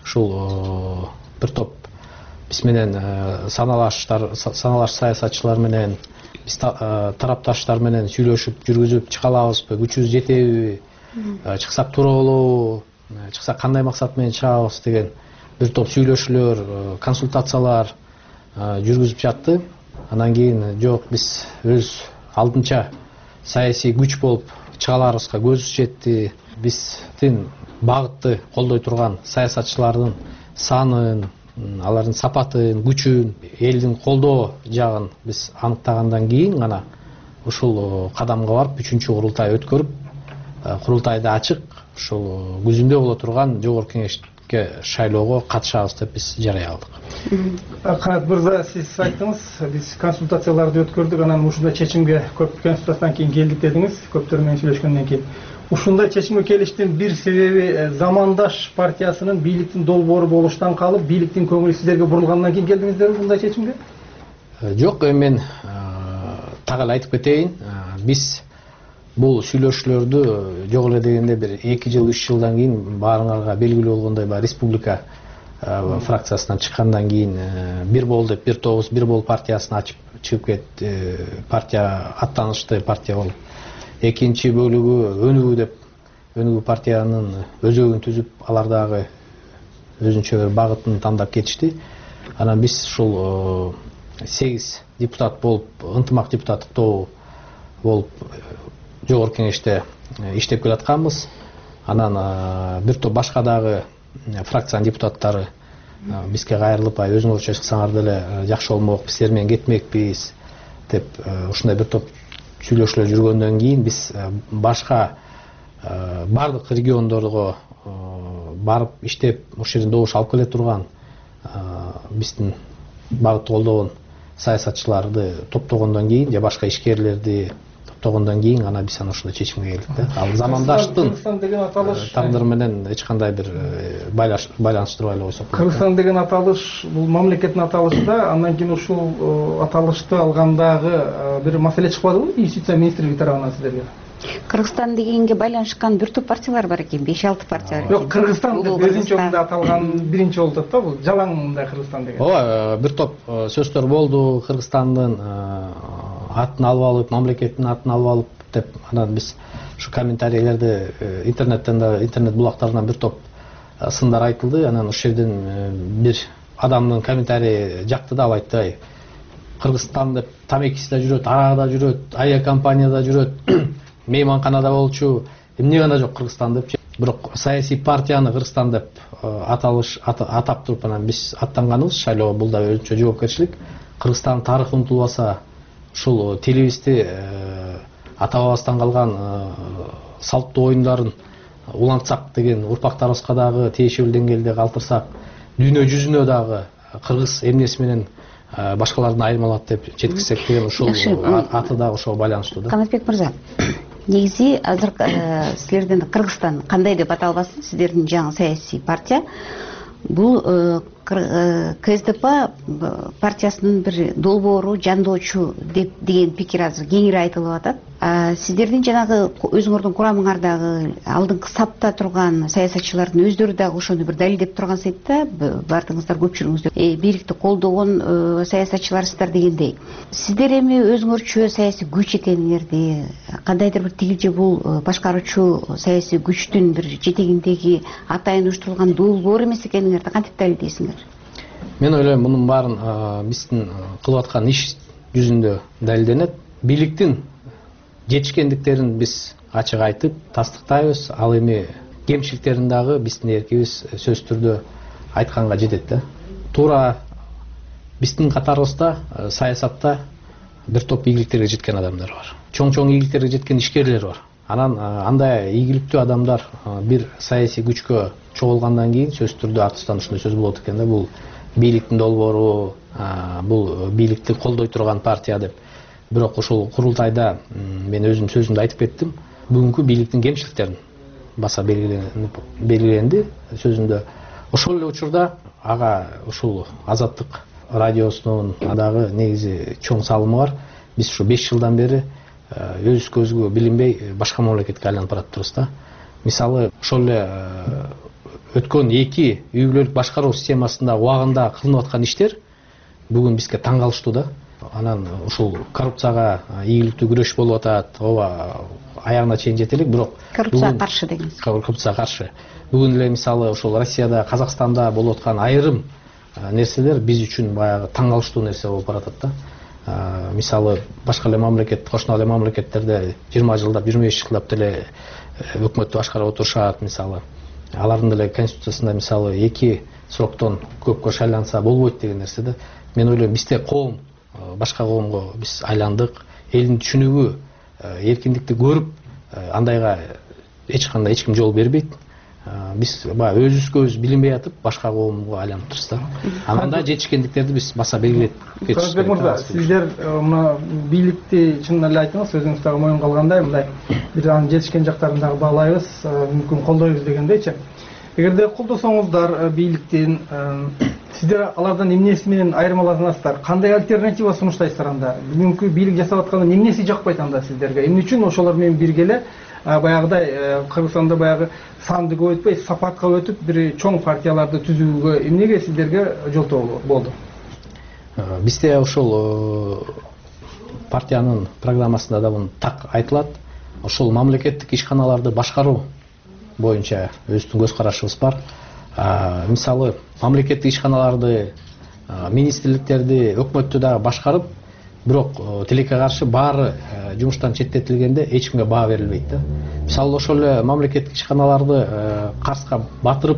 ушул бир топ биз менен саналаш саясатчылар менен, биз тарапташтар менен сүйлөшүп жүргүзүп чыга алабызбы, күчүбүз жетеби, чыксак туура болобу, чыксак кандай максат менен чыгабыз деген бир топ сүйлөшүүлөр, консультациялар жүргүзүп жатты. Анан кийин жок, биз өз алдынча саясий күч болуп чыга аларыбызга көзүбүз жетти. Биздин багытты колдой турган саясатчылардын санын, алардын сапатын, күчүн, элдин колдоо жагын биз аныктагандан кийин гана ушул кадамга барып 3-чү курултай өткөрүп, курултайда ачык ушул күзүндө боло турган Жогорку Кеңешке шайлоого катышабыз деп биз жарыяладык. Канат мырза, сиз айттыңыз, биз консультацияларды өткөрдүк, анан ушундай чечимге көп консультациядан кийин келдик дедиңиз, көптөр менен сүйлөшкөндөн кийин. Ушундай чечимге келиштин бир себеби замандаш партиясынын бийликтин долбоору болуштан калып, бийликтин көңүлү сиздерге бурулгандан кийин келдиңиздерби ушундай чечимге? Жок, мен так эле айтып кетейин. Биз бул сүйлөшүүлөрдү жок эле дегенде бир 2 жыл, 3 жылдан кийин баарыңарга белгилүү болгондой республика фракциясынан чыккандан кийин бир бол деп, бир тогуз бир бол партиясын ачып чыгып кетти. Партия аттанышты партия болуп. Экинчи бөлүгү өнүгүү деп, өнүгүү партиянын өзөгүн түзүп, алар дагы өзүнчө бир багытын тандап кетишти. Анан биз ушул 8 депутат болуп, ынтымак депутаттыктоо болуп Жогорку Кеңеште иштеп келатканбыз. Анан бир топ башка дагы фракциянын депутаттары бизге кайрылып, өзүңөрчө чыксаңар деле жакшы болмок, биз силер менен кетмекпиз деп ушундай бир топ сүйлөшүүлөр жүргөндөн кийин биз башка бардык региондорго барып иштеп, ошол жерден добуш алып келе турган биздин багытты колдогон саясатчыларды топтогондон кийин же башка ишкерлерди топтогондон кийин ана биз ушундай чечимге келдик да. Ал замандаштын тагдыры менен эч кандай бир байланыштырбай эле койсок. Кыргызстан деген аталыш бул мамлекеттин аталышы да, андан кийин ушул аталышты алгандагы бир маселе чыкпадыбы юстиция министрлиги тарабынан сиздерге? Кыргызстан дегенге байланышкан бир топ партиялар бар экен, 5-6 партия бар экен. Жок, Кыргызстан деп биринчи орунда аталган биринчи болуп да, бул жалаң мындай Кыргызстан деген. Ооба, бир топ сөздөр болду, Кыргызстандын атын алып алып, мамлекеттин атын алып алып деп, анан биз ушу комментарийлерди интернеттен да, интернет булактарынан бир топ сындар айтылды. Анан ошол жерден бир адамдын комментарийи жакты да, ал айтты: Кыргызстан деп тамекиси да жүрөт, арагы да жүрөт, авиакомпанияда жүрөт, мейманканада болчу, эмне гана жок Кыргызстан деп. Бирок саясий партияны Кыргызстан деп атап туруп, анан биз аттанганыбыз шайлоого, бул да өзүнчө жоопкерчилик. Кыргызстан тарыхы унутулбаса, ушул телебизди ата бабасынан калган салттуу оюндарын улантсак деген, урпактарыбызга дагы тиешелүү деңгээлде калтырсак, дүйнө жүзүнө дагы кыргыз эмнеси менен башкалардан айырмалат деп жеткизсек деген ушул аты да ошого байланыштуу да. Канатбек мырза, негизи азыр силердин Кыргызстан кандай деп аталбасын, сиздердин жаңы саясий партия Бул КСДП партиясынын бир долбоору, жандоочу деген пикир азыр кеңири айтылып атат. Сиздердин жанагы өзүңөрдүн курамыңардагы алдыңкы сапта турган саясатчылардын өздөрү дагы ошону бир далилдеп турган сыйпта, бардыңыздар көпчүлүгүңүздөр бийликти колдогон саясатчыларсыздар дегендей. Сиздер эми өзүңөрчө саясий күч экениңерди, кандайдыр бир тигилже бул башкаруучу саясий күчтүн бир жетегиндеги атайын уюштурулган долбоор эмес экениңерди кантип далилдейсиңер? Мен ойлойм, мунун баарын биздин кылып аткан иш жүзүндө далилденет. Бийликтин жетишкендиктерин биз ачык айтып тастыктайбыз. Ал эми кемчиликтерин дагы биздин эркибиз сөзсүз түрдө айтканга жетет да. Туура биздин катарыбызда саясатта бир топ ийгиликтерге жеткен адамдар бар. Чоң ийгиликтерге жеткен ишкерлер бар. Анан андай ийгиликтүү адамдар бир саясий күчкө чогулгандан кийин сөзсүз түрдө артынан ушундай сөз болот экен да, бул бийликтин долбоору, бул бийликти колдой турган партия деп. Бирок ошол курултайда мен өзүм сөзүмдө айтып кеттим. Бүгүнкү бийликтин кемчиликтерин баса белгиленди сөзүмдө. Ошол эле учурда ага ушул Азаттык радиосунун дагы негизи чоң салымы бар. Биз ушу 5 жылдан бери өз көзгө билинбей башка мамлекетке айланып баратырбыз да. Мисалы ошол эле өткөн 2 үй бүлөлүк башкаруу системасында убагында кылынып аткан иштер бүгүн бизге таң калыштуу да. Анан ушул коррупцияга ийгиликтүү күрөш болуп атат. Ооба, аягына чейин жете элек, бирок коррупцияга каршы дегенсиз. Коррупцияга каршы. Бүгүн эле мисалы ошол Россияда, Казакстанда болуп аткан айрым нерселер биз үчүн баягы таң калыштуу нерсе болуп баратат да. Мисалы башка эле мамлекет, кошуна эле мамлекеттерде 20 жылдап, 25 жылдап деле өкмөттү башкарып отурушат мисалы. Алардын деле конституциясында мисалы 2 сроктон көпкө шайланса болбойт деген нерсе да. Мен ойлойм, бизде коом башка коомго биз айландык, элдин түшүнүгү, эркиндикти көрүп, андайга эч ким жол бербейт. Биз баягы өзүбүзгө өз билинбей атып башка коомго айланып турсуз да. Анда жетишкендиктерди биз баса белгилеп кетишибиз керек. Мырза, сиздер мына бийликти чын эле айттыңыз, өзүңүз дагы моюн калгандай, мындай бир анын жетишкен жактарын дагы баалайбыз, мүмкүн колдойбуз дегендейчи. Эгерде колдосоңуздар бийликтин, сиздер алардан эмнеси менен айырмаланасыздар? Кандай альтернатива сунуштайсыздар анда? Бүгүнкү бийлик жасап атканда эмнеси жакпайт анда сиздерге? Эмне үчүн ошолор менен бирге эле баягыдай Кыргызстанда баягы санды көбөйтпөй сапатка өтүп бир чоң партияларды түзүүгө эмнеге сиздерге жолтоо болду? Бизде ошол партиянын программасында да муну так айтылат. Ошол мамлекеттик ишканаларды башкаруу боюнча өзүбүздүн көз карашыбыз бар. Мисалы мамлекеттик ишканаларды, министрликтерди, өкмөттү дагы башкарып, бирок тилекке каршы баары жумуштан четтетилгенде эч кимге баа берилбейт да. Мисалы ошол эле мамлекеттик ишканаларды карызга батырып,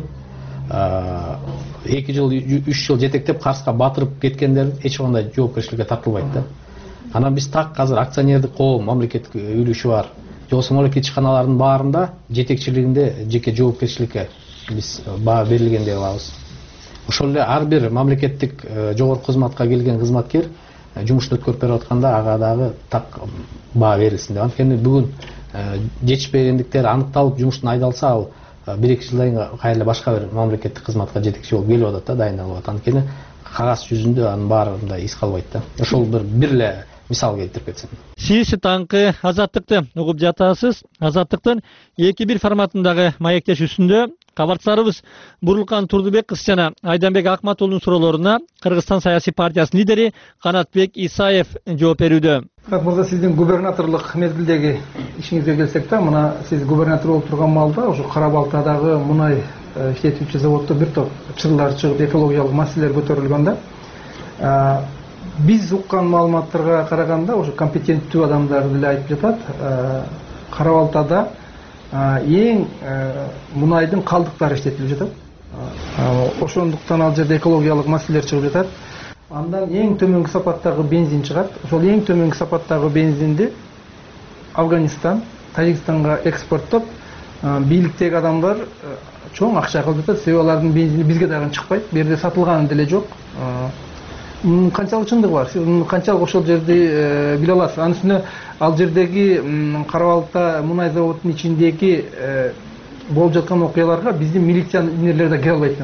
2 жыл, 3 жыл жетектеп карызга батырып кеткендер эч кандай жоопкерчиликке тартылбайт да. Анан биз так азыр акционердик коом, мамлекеттик үлүшү бар. Жоксо мамлекеттик ишканалардын баарында жетекчилигинде жеке жоопкерчиликке биз баа берилген деп алабыз. Ошол эле ар бир мамлекеттик жогорку кызматка келген кызматкер жумушун өткөрүп берип атканда ага дагы так баа берилсин деп. Анткени бүгүн жетишпегендиктер аныкталып жумуштан айдалса, ал 1-2 жылдан кийин кайра эле башка бир мамлекеттик кызматка жетекчи болуп келип атат да, дайындалып атат. Анткени кагаз жүзүндө анын баарында из калбайт да. Ошол бир эле мисал келтирип кетсем. Сиз таңкы Азаттыкты угуп жатасыз. Азаттыктын 2-1 форматындагы маектешүүсүндө кабарчыларыбыз Бурулкан Турдубек кыз жана Айданбек Акматулдун суроолоруна Кыргызстан саясий партиясынын лидери Канатбек Исаев жооп берүүдө. Мырза, сиздин губернаторлук мезгилдеги ишиңизге келсек да, мына сиз губернатор болуп турган маалда ушу Кара Балтадагы мунай иштетүүчү заводдо бир топ чырлар чыгып, экологиялык маселелер көтөрүлгөн да. Биз уккан маалыматтарга караганда, ошо компетенттүү адамдар деле айтып жатат, Кара Балтада эң мунайдын калдыктары иштетилип жатат. Ошондуктан ал жерде экологиялык маселелер чыгып жатат. Андан эң төмөнкү сапаттагы бензин чыгат. Ошол эң төмөнкү сапаттагы бензинди Афганистан, Тажикстанга экспорттоп, бийликтеги адамдар чоң акча кылып жатат. Себеби алардын бензини бизге дагы чыкпайт, бу жерде сатылганы деле жок. Канчалык чындыгы бар? Сиз канчалык ошол жерди биле аласыз? Анын үстүнө ал жердеги Кара Балта мунай заводунун ичиндеги болуп жаткан окуяларга биздин милициянын инелери да кире албайт экен ал жерге.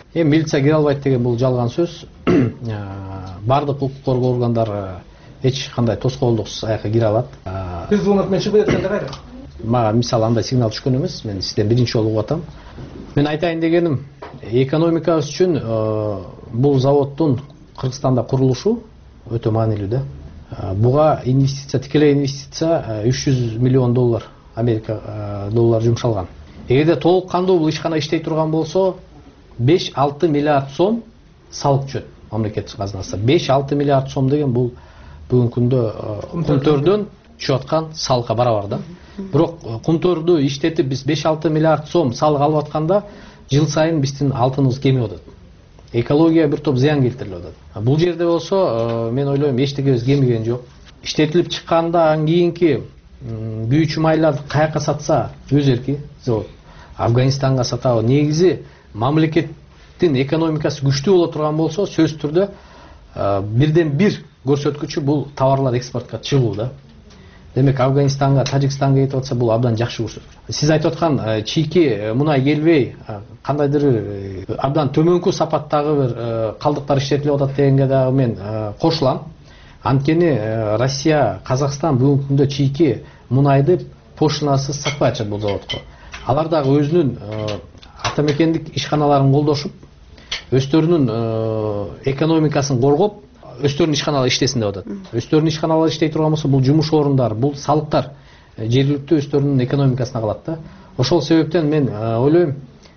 Эми милиция кире албайт деген бул жалган сөз. Бардык укук коргоо органдары эч кандай тоскоолдуксуз аяка кире алат. Бир звонок менен чыгып жатканда кайра? Мага мисалы андай сигнал түшкөн эмес. Мен сизден биринчи жолу угуп атам. Мен айтайын дегеним, экономикабыз үчүн бул заводдун Кыргызстанда курулушу өтө маанилүү да. Буга инвестиция, тикелей инвестиция 300 миллион доллар Америка доллары жумшалган. Эгерде толук кандуу бул ишкана иштей турган болсо, 5-6 миллиард сом салык түшөт мамлекет казынасына. 5-6 миллиард сом деген бул бүгүнкү күндө кумтөрдөн түшүп аткан салыкка барабар да. Бирок кумтөрдү иштетип биз 5-6 миллиард сом салык алып атканда жыл сайын биздин алтыныбыз кемип атат. Экологияга бир топ зыян келтирилип атат. Бул жерде болсо, мен ойлойм эчтекебиз кемиген жок. Иштетилип чыккандан кийинки күйүүчү майларды каяка сатса өз эрки завод. Афганистанга сатабы. Негизи мамлекеттин экономикасы күчтүү боло турган болсо, сөзсүз түрдө бирден бир көрсөткүчү бул товарлар экспортко чыгуу да. Демек Афганистанга, Тажикстанга кетип атса бул абдан жакшы көрсөткүч. Сиз айтып аткан чийки мунай келбей, кандайдыр абдан төмөнкү сапаттагы бир калдыктар иштетилип атат дегенге дагы мен кошулам. Анткени Россия, Казакстан бүгүнкү күндө чийки мунайды пошлинасыз сатпай атышат бул заводко. Алар дагы өзүнүн атамекендик ишканаларын колдошуп, өздөрүнүн экономикасын коргоп, өздөрүнүн ишканалары иштесин деп атат. Өздөрүнүн ишканалары иштей турган болсо, бул жумуш орундары, бул салыктар жергиликтүү өздөрүнүн экономикасына калат да. Ошол себептен мен ойлойм,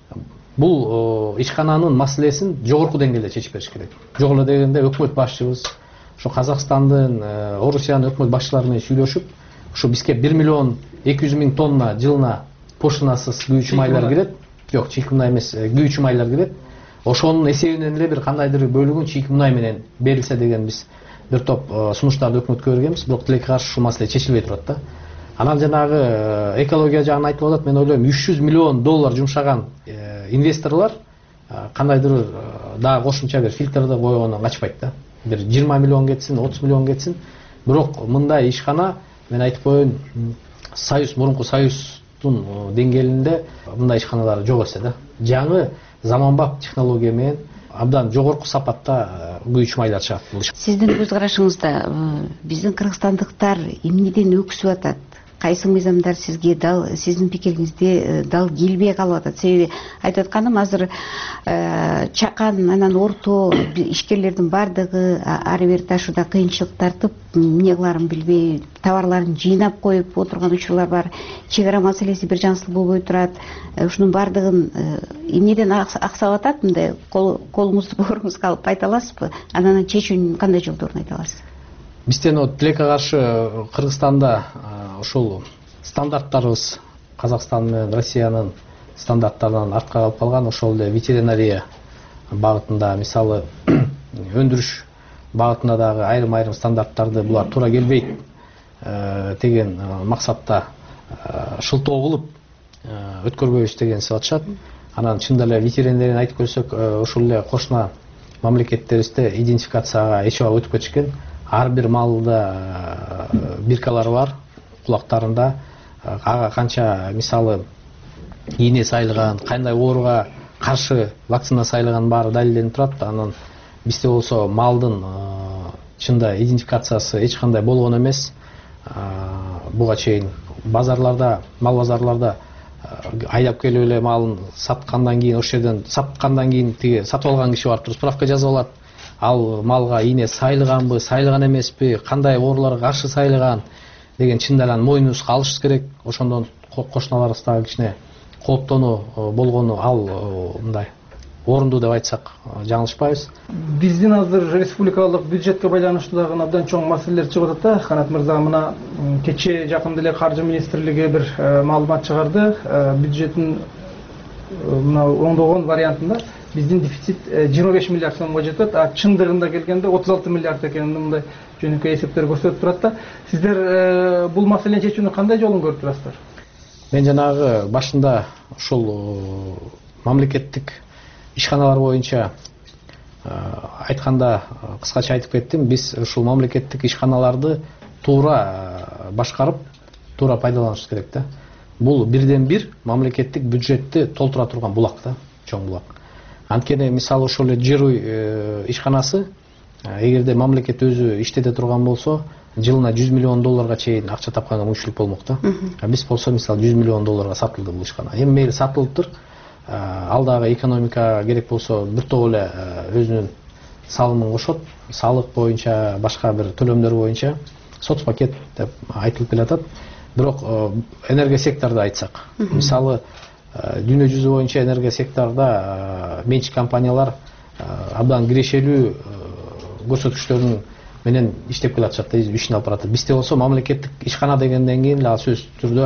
бул ишкананын маселесин жогорку деңгээлде чечип бериш керек. Жок эле дегенде өкмөт башчыбыз, ошо Казакстандын, Орусиянын өкмөт башчылары менен сүйлөшүп, ошо бизге 1 миллион 200 миң тонна жылына пошлинасыз күйүүчү майлар кирет. Жок, чийки мунай эмес, күйүүчү майлар кирет. Ошонун эсебинен эле бир кандайдыр бөлүгүн чийки мунай менен берилсе деген биз бир топ сунуштарды өкмөткө бергенбиз. Бирок тилекке каршы ушул маселе чечилбей турат да. Анан жанагы экология жагын айтып атат. Мен ойлойм 300 миллион доллар жумшаган инвесторлор кандайдыр дагы кошумча бир фильтрди койгондон качпайт да. Бир 20 миллион кетсин, 30 миллион кетсин. Бирок мындай ишкана мен айтып коеюн, Союз, мурунку Союздун деңгээлинде мындай ишканалар жок эсе да. Жаңы заманбап технология менен абдан жогорку сапатта күйүүчү майлар чыгат. Сиздин көз карашыңызда биздин кыргызстандыктар эмнеден өксүп атат? Кайсы мыйзамдар сизге дал, сиздин пикириңизде дал келбей калып атат? Себеби айтып атканым азыр чакан, анан орто ишкерлердин бардыгы ары бери ташууда кыйынчылык тартып, эмне кыларын билбей, товарларын жыйнап коюп отурган учурлар бар. Чек ара маселеси бир жансыл болбой турат. Ушунун бардыгын эмнеден аксап атат? Мындай колуңузду бооруңузга алып айта аласызбы? Анан чечүүнүн кандай жолдорун айта аласыз? Бизден тилекке каршы Кыргызстанда ошол стандарттарыбыз Казакстан менен Россиянын стандарттарынан артка калып калган. Ошол эле ветеринария багытында, мисалы өндүрүш багытында дагы айрым стандарттарды булар туура келбейт деген максатта шылтоо кылып өткөрбөйбүз деген атышат. Анан чында эле ветеринарияны айтып көрсөк, ошол эле кошуна мамлекеттерибизде идентификацияга эч убак өтүп кетишкен. Ар бир малда биркалар бар, кулактарында. Ага канча мисалы ийне сайылган, кандай ооруга каршы вакцина сайылган баары далилденип турат. Анан бизде болсо малдын чында идентификациясы эч кандай болгон эмес. Буга чейин базарларда, мал базарларда айдап келип эле малын саткандан кийин, ошол жерден саткандан кийин тиги сатып алган киши барып туруп справка жазып алат. Ал малга ийне сайылганбы, сайылган эмеспи, кандай ооруларга каршы сайылган деген чындалан мойнубузга алышыбыз керек. Ошондон кошуналарыбызда кичине кооптонуу болгону ал мындай орунду деп айтсак жаңылышпайбыз. Биздин азыр республикалык бюджетке байланыштуу дагы абдан чоң маселелер чыгып атат да. Канат мырза мына кечээ жакында эле Каржы министрлиги бир маалымат чыгарды. Бюджеттин мына оңдогон вариантында биздин дефицит 25 миллиард сомго жетет, а чындыгында келгенде 36 миллиард экенин мындай жөнөкөй эсептер көрсөтүп турат да. Сиздер бул маселени чечүүнүн кандай жолун көрүп турасыздар? Мен жанагы башында ошол мамлекеттик ишканалар боюнча айтканда кыскача айтып кеттим. Биз ушул мамлекеттик ишканаларды туура башкарып, туура пайдаланышыбыз керек да. Бул бирден бир мамлекеттик бюджетти толтура турган булак да, чоң булак. Анткени мисалы ошол эле жер ишканасы эгерде мамлекет өзү иштете турган болсо жылына $100 миллион чейин акча тапканга мүмкүнчүлүк болмок да. Биз болсо мисалы $100 миллион сатылды бул ишкана. Эми мейли сатылыптыр. Ал дагы экономика керек болсо бир топ эле өзүнүн салымын кошот. Салык боюнча, башка бир төлөмдөр боюнча соцпакет деп айтылып келатат. Бирок энергия секторунда айтсак, мисалы дүйнө жүзү боюнча энергия секторунда менчик компаниялар абдан кирешелүү көрсөткүчтөрүн менен иштеп келатышат, ишин алып баратат. Бизде болсо мамлекеттик ишкана дегенден кийин ал сөзсүз түрдө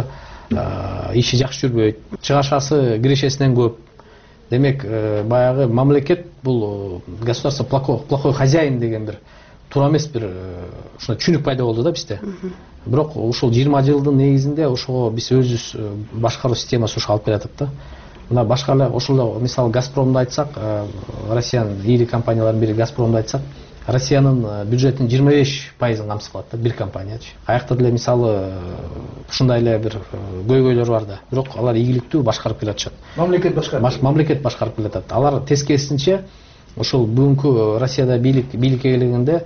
иши жакшы жүрбөйт. Чыгашасы кирешесинен көп. Демек, баягы мамлекет бул государство плохой хозяин деген бир туура эмес бир ушундай түшүнүк пайда болду да бизде. Бирок ушул 20 жылдын негизинде ошого биз өзүбүз башкаруу системасы ошо алып келатат да. Мына башка эле ошол мисалы Газпромду айтсак, Россиянын ири компанияларынын бири Газпромду айтсак, Россиянын бюджетинин 25%-ын камсыз кылат да бир компаниячы. Аякта деле мисалы ушундай эле бир көйгөйлөр бар да. Бирок алар ийгиликтүү башкарып келатышат. Мамлекет башкарып келатат. Алар тескерисинче ошол бүгүнкү Россияда бийликке келгенде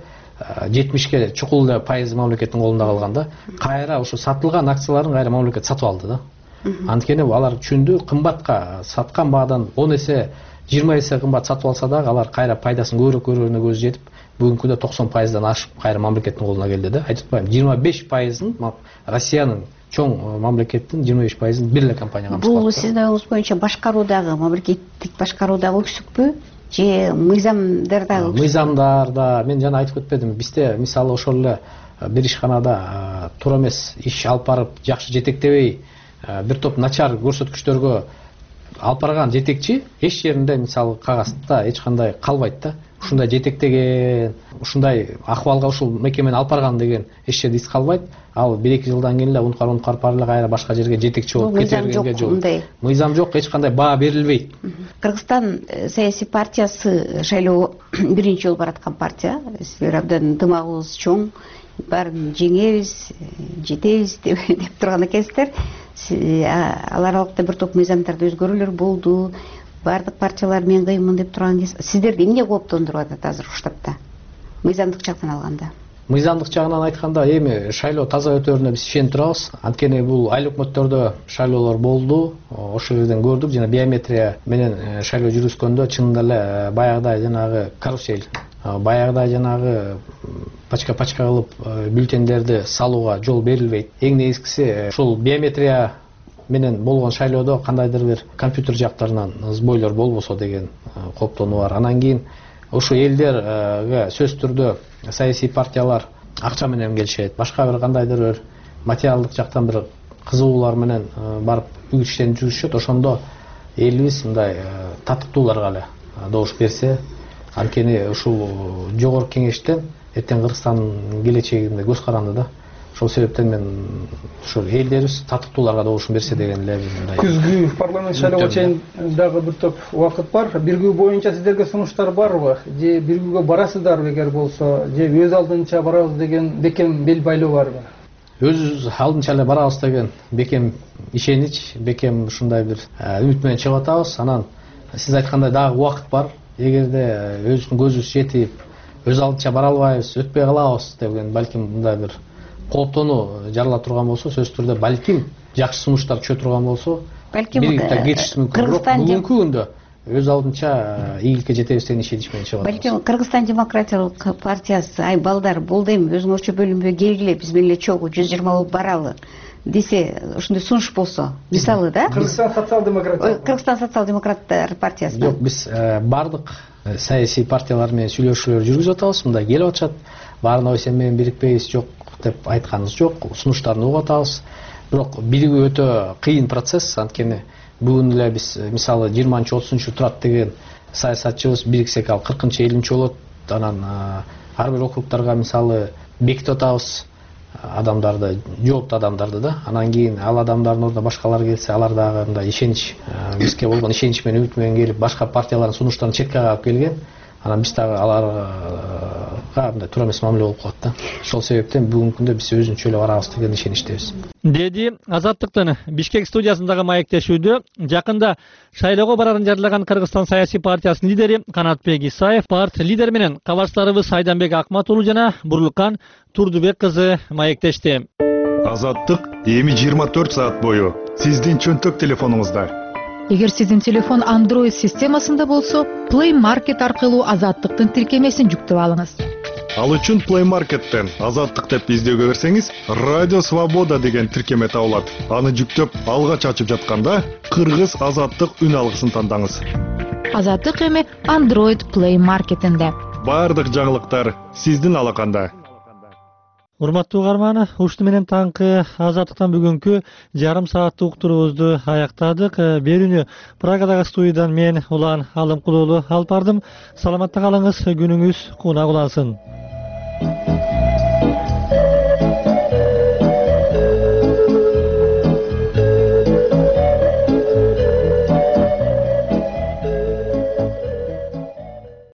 70-ке чукул эле пайыз мамлекеттин колунда калган да. Кайра ошо сатылган акцияларын кайра мамлекет сатып алды да. Анткени алар түшүндү, кымбатка саткан баадан 10 эсе 20 эсе кымбат сатып алса дагы алар кайра пайдасын көбүрөөк көрүүнө көзү жетип, бүгүнкүдө 90%дан ашып кайра мамлекеттин колуна келди да. Айтып атпайм, 25%-ын Россиянын чоң мамлекеттин 25%-ын бир эле компания камсыз кылат. Бул сиздин оюңуз боюнча башкаруудагы, мамлекеттик башкаруудагы өксүкпү? Же мыйзамдардагы? Мыйзамдарда мен жана айтып кетпедимби, бизде мисалы ошол эле бир ишканада туура эмес иш алып барып, жакшы жетектебей, бир топ начар көрсөткүчтөргө алып барган жетекчи эч жеринде мисалы кагазда эч кандай калбайт да. Ушундай жетектеген, ушундай акыбалга ушул мекемени алып барган деген эч жерде из калбайт. Ал 1-2 жылдан кийин эле ункар барып эле кайра башка жерге жетекчи болуп кетергенге жол. Мыйзам жок, эч кандай баа берилбейт. Кыргызстан саясий партиясы шайлоо биринчи жолу бараткан партия. Силер абдан дымагыбыз чоң, баарын жеңебиз, жетебиз деп турган экенсиздер. Ал аралыкта бир топ мыйзамдарда өзгөрүүлөр болду. Бардык партиялар мен кыймын деп турган кез сиздерди эмне кооптондуруп атат азыр штабта? Мыйзамдык жактан алганда. Мыйзамдык жагынан айтканда, эми шайлоо таза өтөрүнө биз ишенип турабыз. Анткени бул айыл өкмөттөрдө шайлоолор болду. Ошол жерден көрдүк, жана биометрия менен шайлоо жүргүзгөндө чынында эле баягыдай жанагы карусель, баягыдай жанагы пачка кылып бюллетендерди салууга жол берилбейт. Эң негизгиси ушул биометрия менен болгон шайлоодо кандайдыр бир компьютер жактарынан сбойлор болбосо деген кооптонуу бар. Анан кийин ошо элдерге сөзсүз түрдө саясий партиялар акча менен келишет, башка бир кандайдыр бир материалдык жактан бир кызыгуулар менен барып иштен жүрүшөт. Ошондо элибиз мындай татыктууларга эле добуш берсе, анткени ушул жогорку кеңештен эртең Кыргызстандын келечегине көз каранды да. Ошол себептен мен ушул элдерибиз татыктууларга добушун берсе деген эле мындай. Күзгү парламент шайлоого чейин дагы бир топ убакыт бар. Биргүү боюнча сиздерге сунуштар барбы? Же биргүүгө барасыздарбы эгер болсо, же өз алдынча барабыз деген бекем бел байлоо барбы? Өз алдынча эле барабыз деген бекем ишенич, бекем ушундай бир үмүт менен чыгып атабыз. Анан сиз айткандай дагы убакыт бар. Эгерде өзүбүздүн көзүбүз жетип, өз алдынча бара албайбыз, өтпөй калабыз деген балким мындай бир кооптонуу жарала турган болсо, сөзсүз түрдө балким жакшы сунуштар түшө турган болсо, балким кетишибиз мүмкүн. Бүгүнкү күндө өз алдынча ийгиликке жетебиз деген ишенич менен чыгып атабыз. Балким Кыргызстан демократиялык партиясы, ай балдар, болду эми өзүңөрчө бөлүнбөй келгиле, биз менен эле чогуу 120 болуп баралы десе, ушундай сунуш болсо, мисалы да? Кыргызстан социал-демократтар партиясы. Жок, биз бардык саясий партиялар менен сүйлөшүүлөр жүргүзүп атабыз, мындай келип атышат. Баарына сен менен бирикпейбиз, жок деп айтканыбыз жок, сунуштарын угуп атабыз. Бирок биригүү өтө кыйын процесс, анткени бүгүн эле биз мисалы 20-30 турат деген саясатчыбыз бириксек ал 40-50 болот. Анан ар бир округдарга мисалы бекитип атабыз адамдарды, жооптуу адамдарды да. Анан кийин ал адамдардын ордуна башкалар келсе, алар дагы мындай ишенич, бизге болгон ишенич менен үмүт менен келип, башка партиялардын сунуштарын четке кагып келген. анан биз дагы аларга мындай туура эмес мамиле болуп калат да. Ошол себептен бүгүнкү күндө биз өзүнчө эле барабыз деген ишеничтебиз. Деди Азаттыктын Бишкек студиясындагы маектешүүдө жакында шайлоого барарын жарылаган Кыргызстан саясий партиясынын лидери Канатбек Исаев, партия лидери менен кабарчтарыбыз Айданбек Акмат уулу жана Бурлукан Турдубек кызы маектешти. Азаттык эми 24 саат бою сиздин чөнтөк телефонуңузда. Эгер сиздин телефон Android системасында болсо, Play Market аркылуу Азаттыктын тиркемесин жүктөп алыңыз. Ал үчүн Play Market'тен Азаттык деп издөөгө берсеңиз, Радио Свобода деген тиркеме табылат. Аны жүктөп алгач ачып жатканда Кыргыз Азаттык үн алгысын тандаңыз. Азаттык эми Android Play Market'инде. Бардык жаңылыктар сиздин алаканда. Урматтуу угарман, ушуну менен таңкы Азаттыктан бүгүнкү жарым сааттык уктуруубузду аяктадык. Берүүнү Прагадагы студиядан мен Улан Алымкулуулу алып бардым. Саламатта калыңыз, күнүңүз кунак улансын.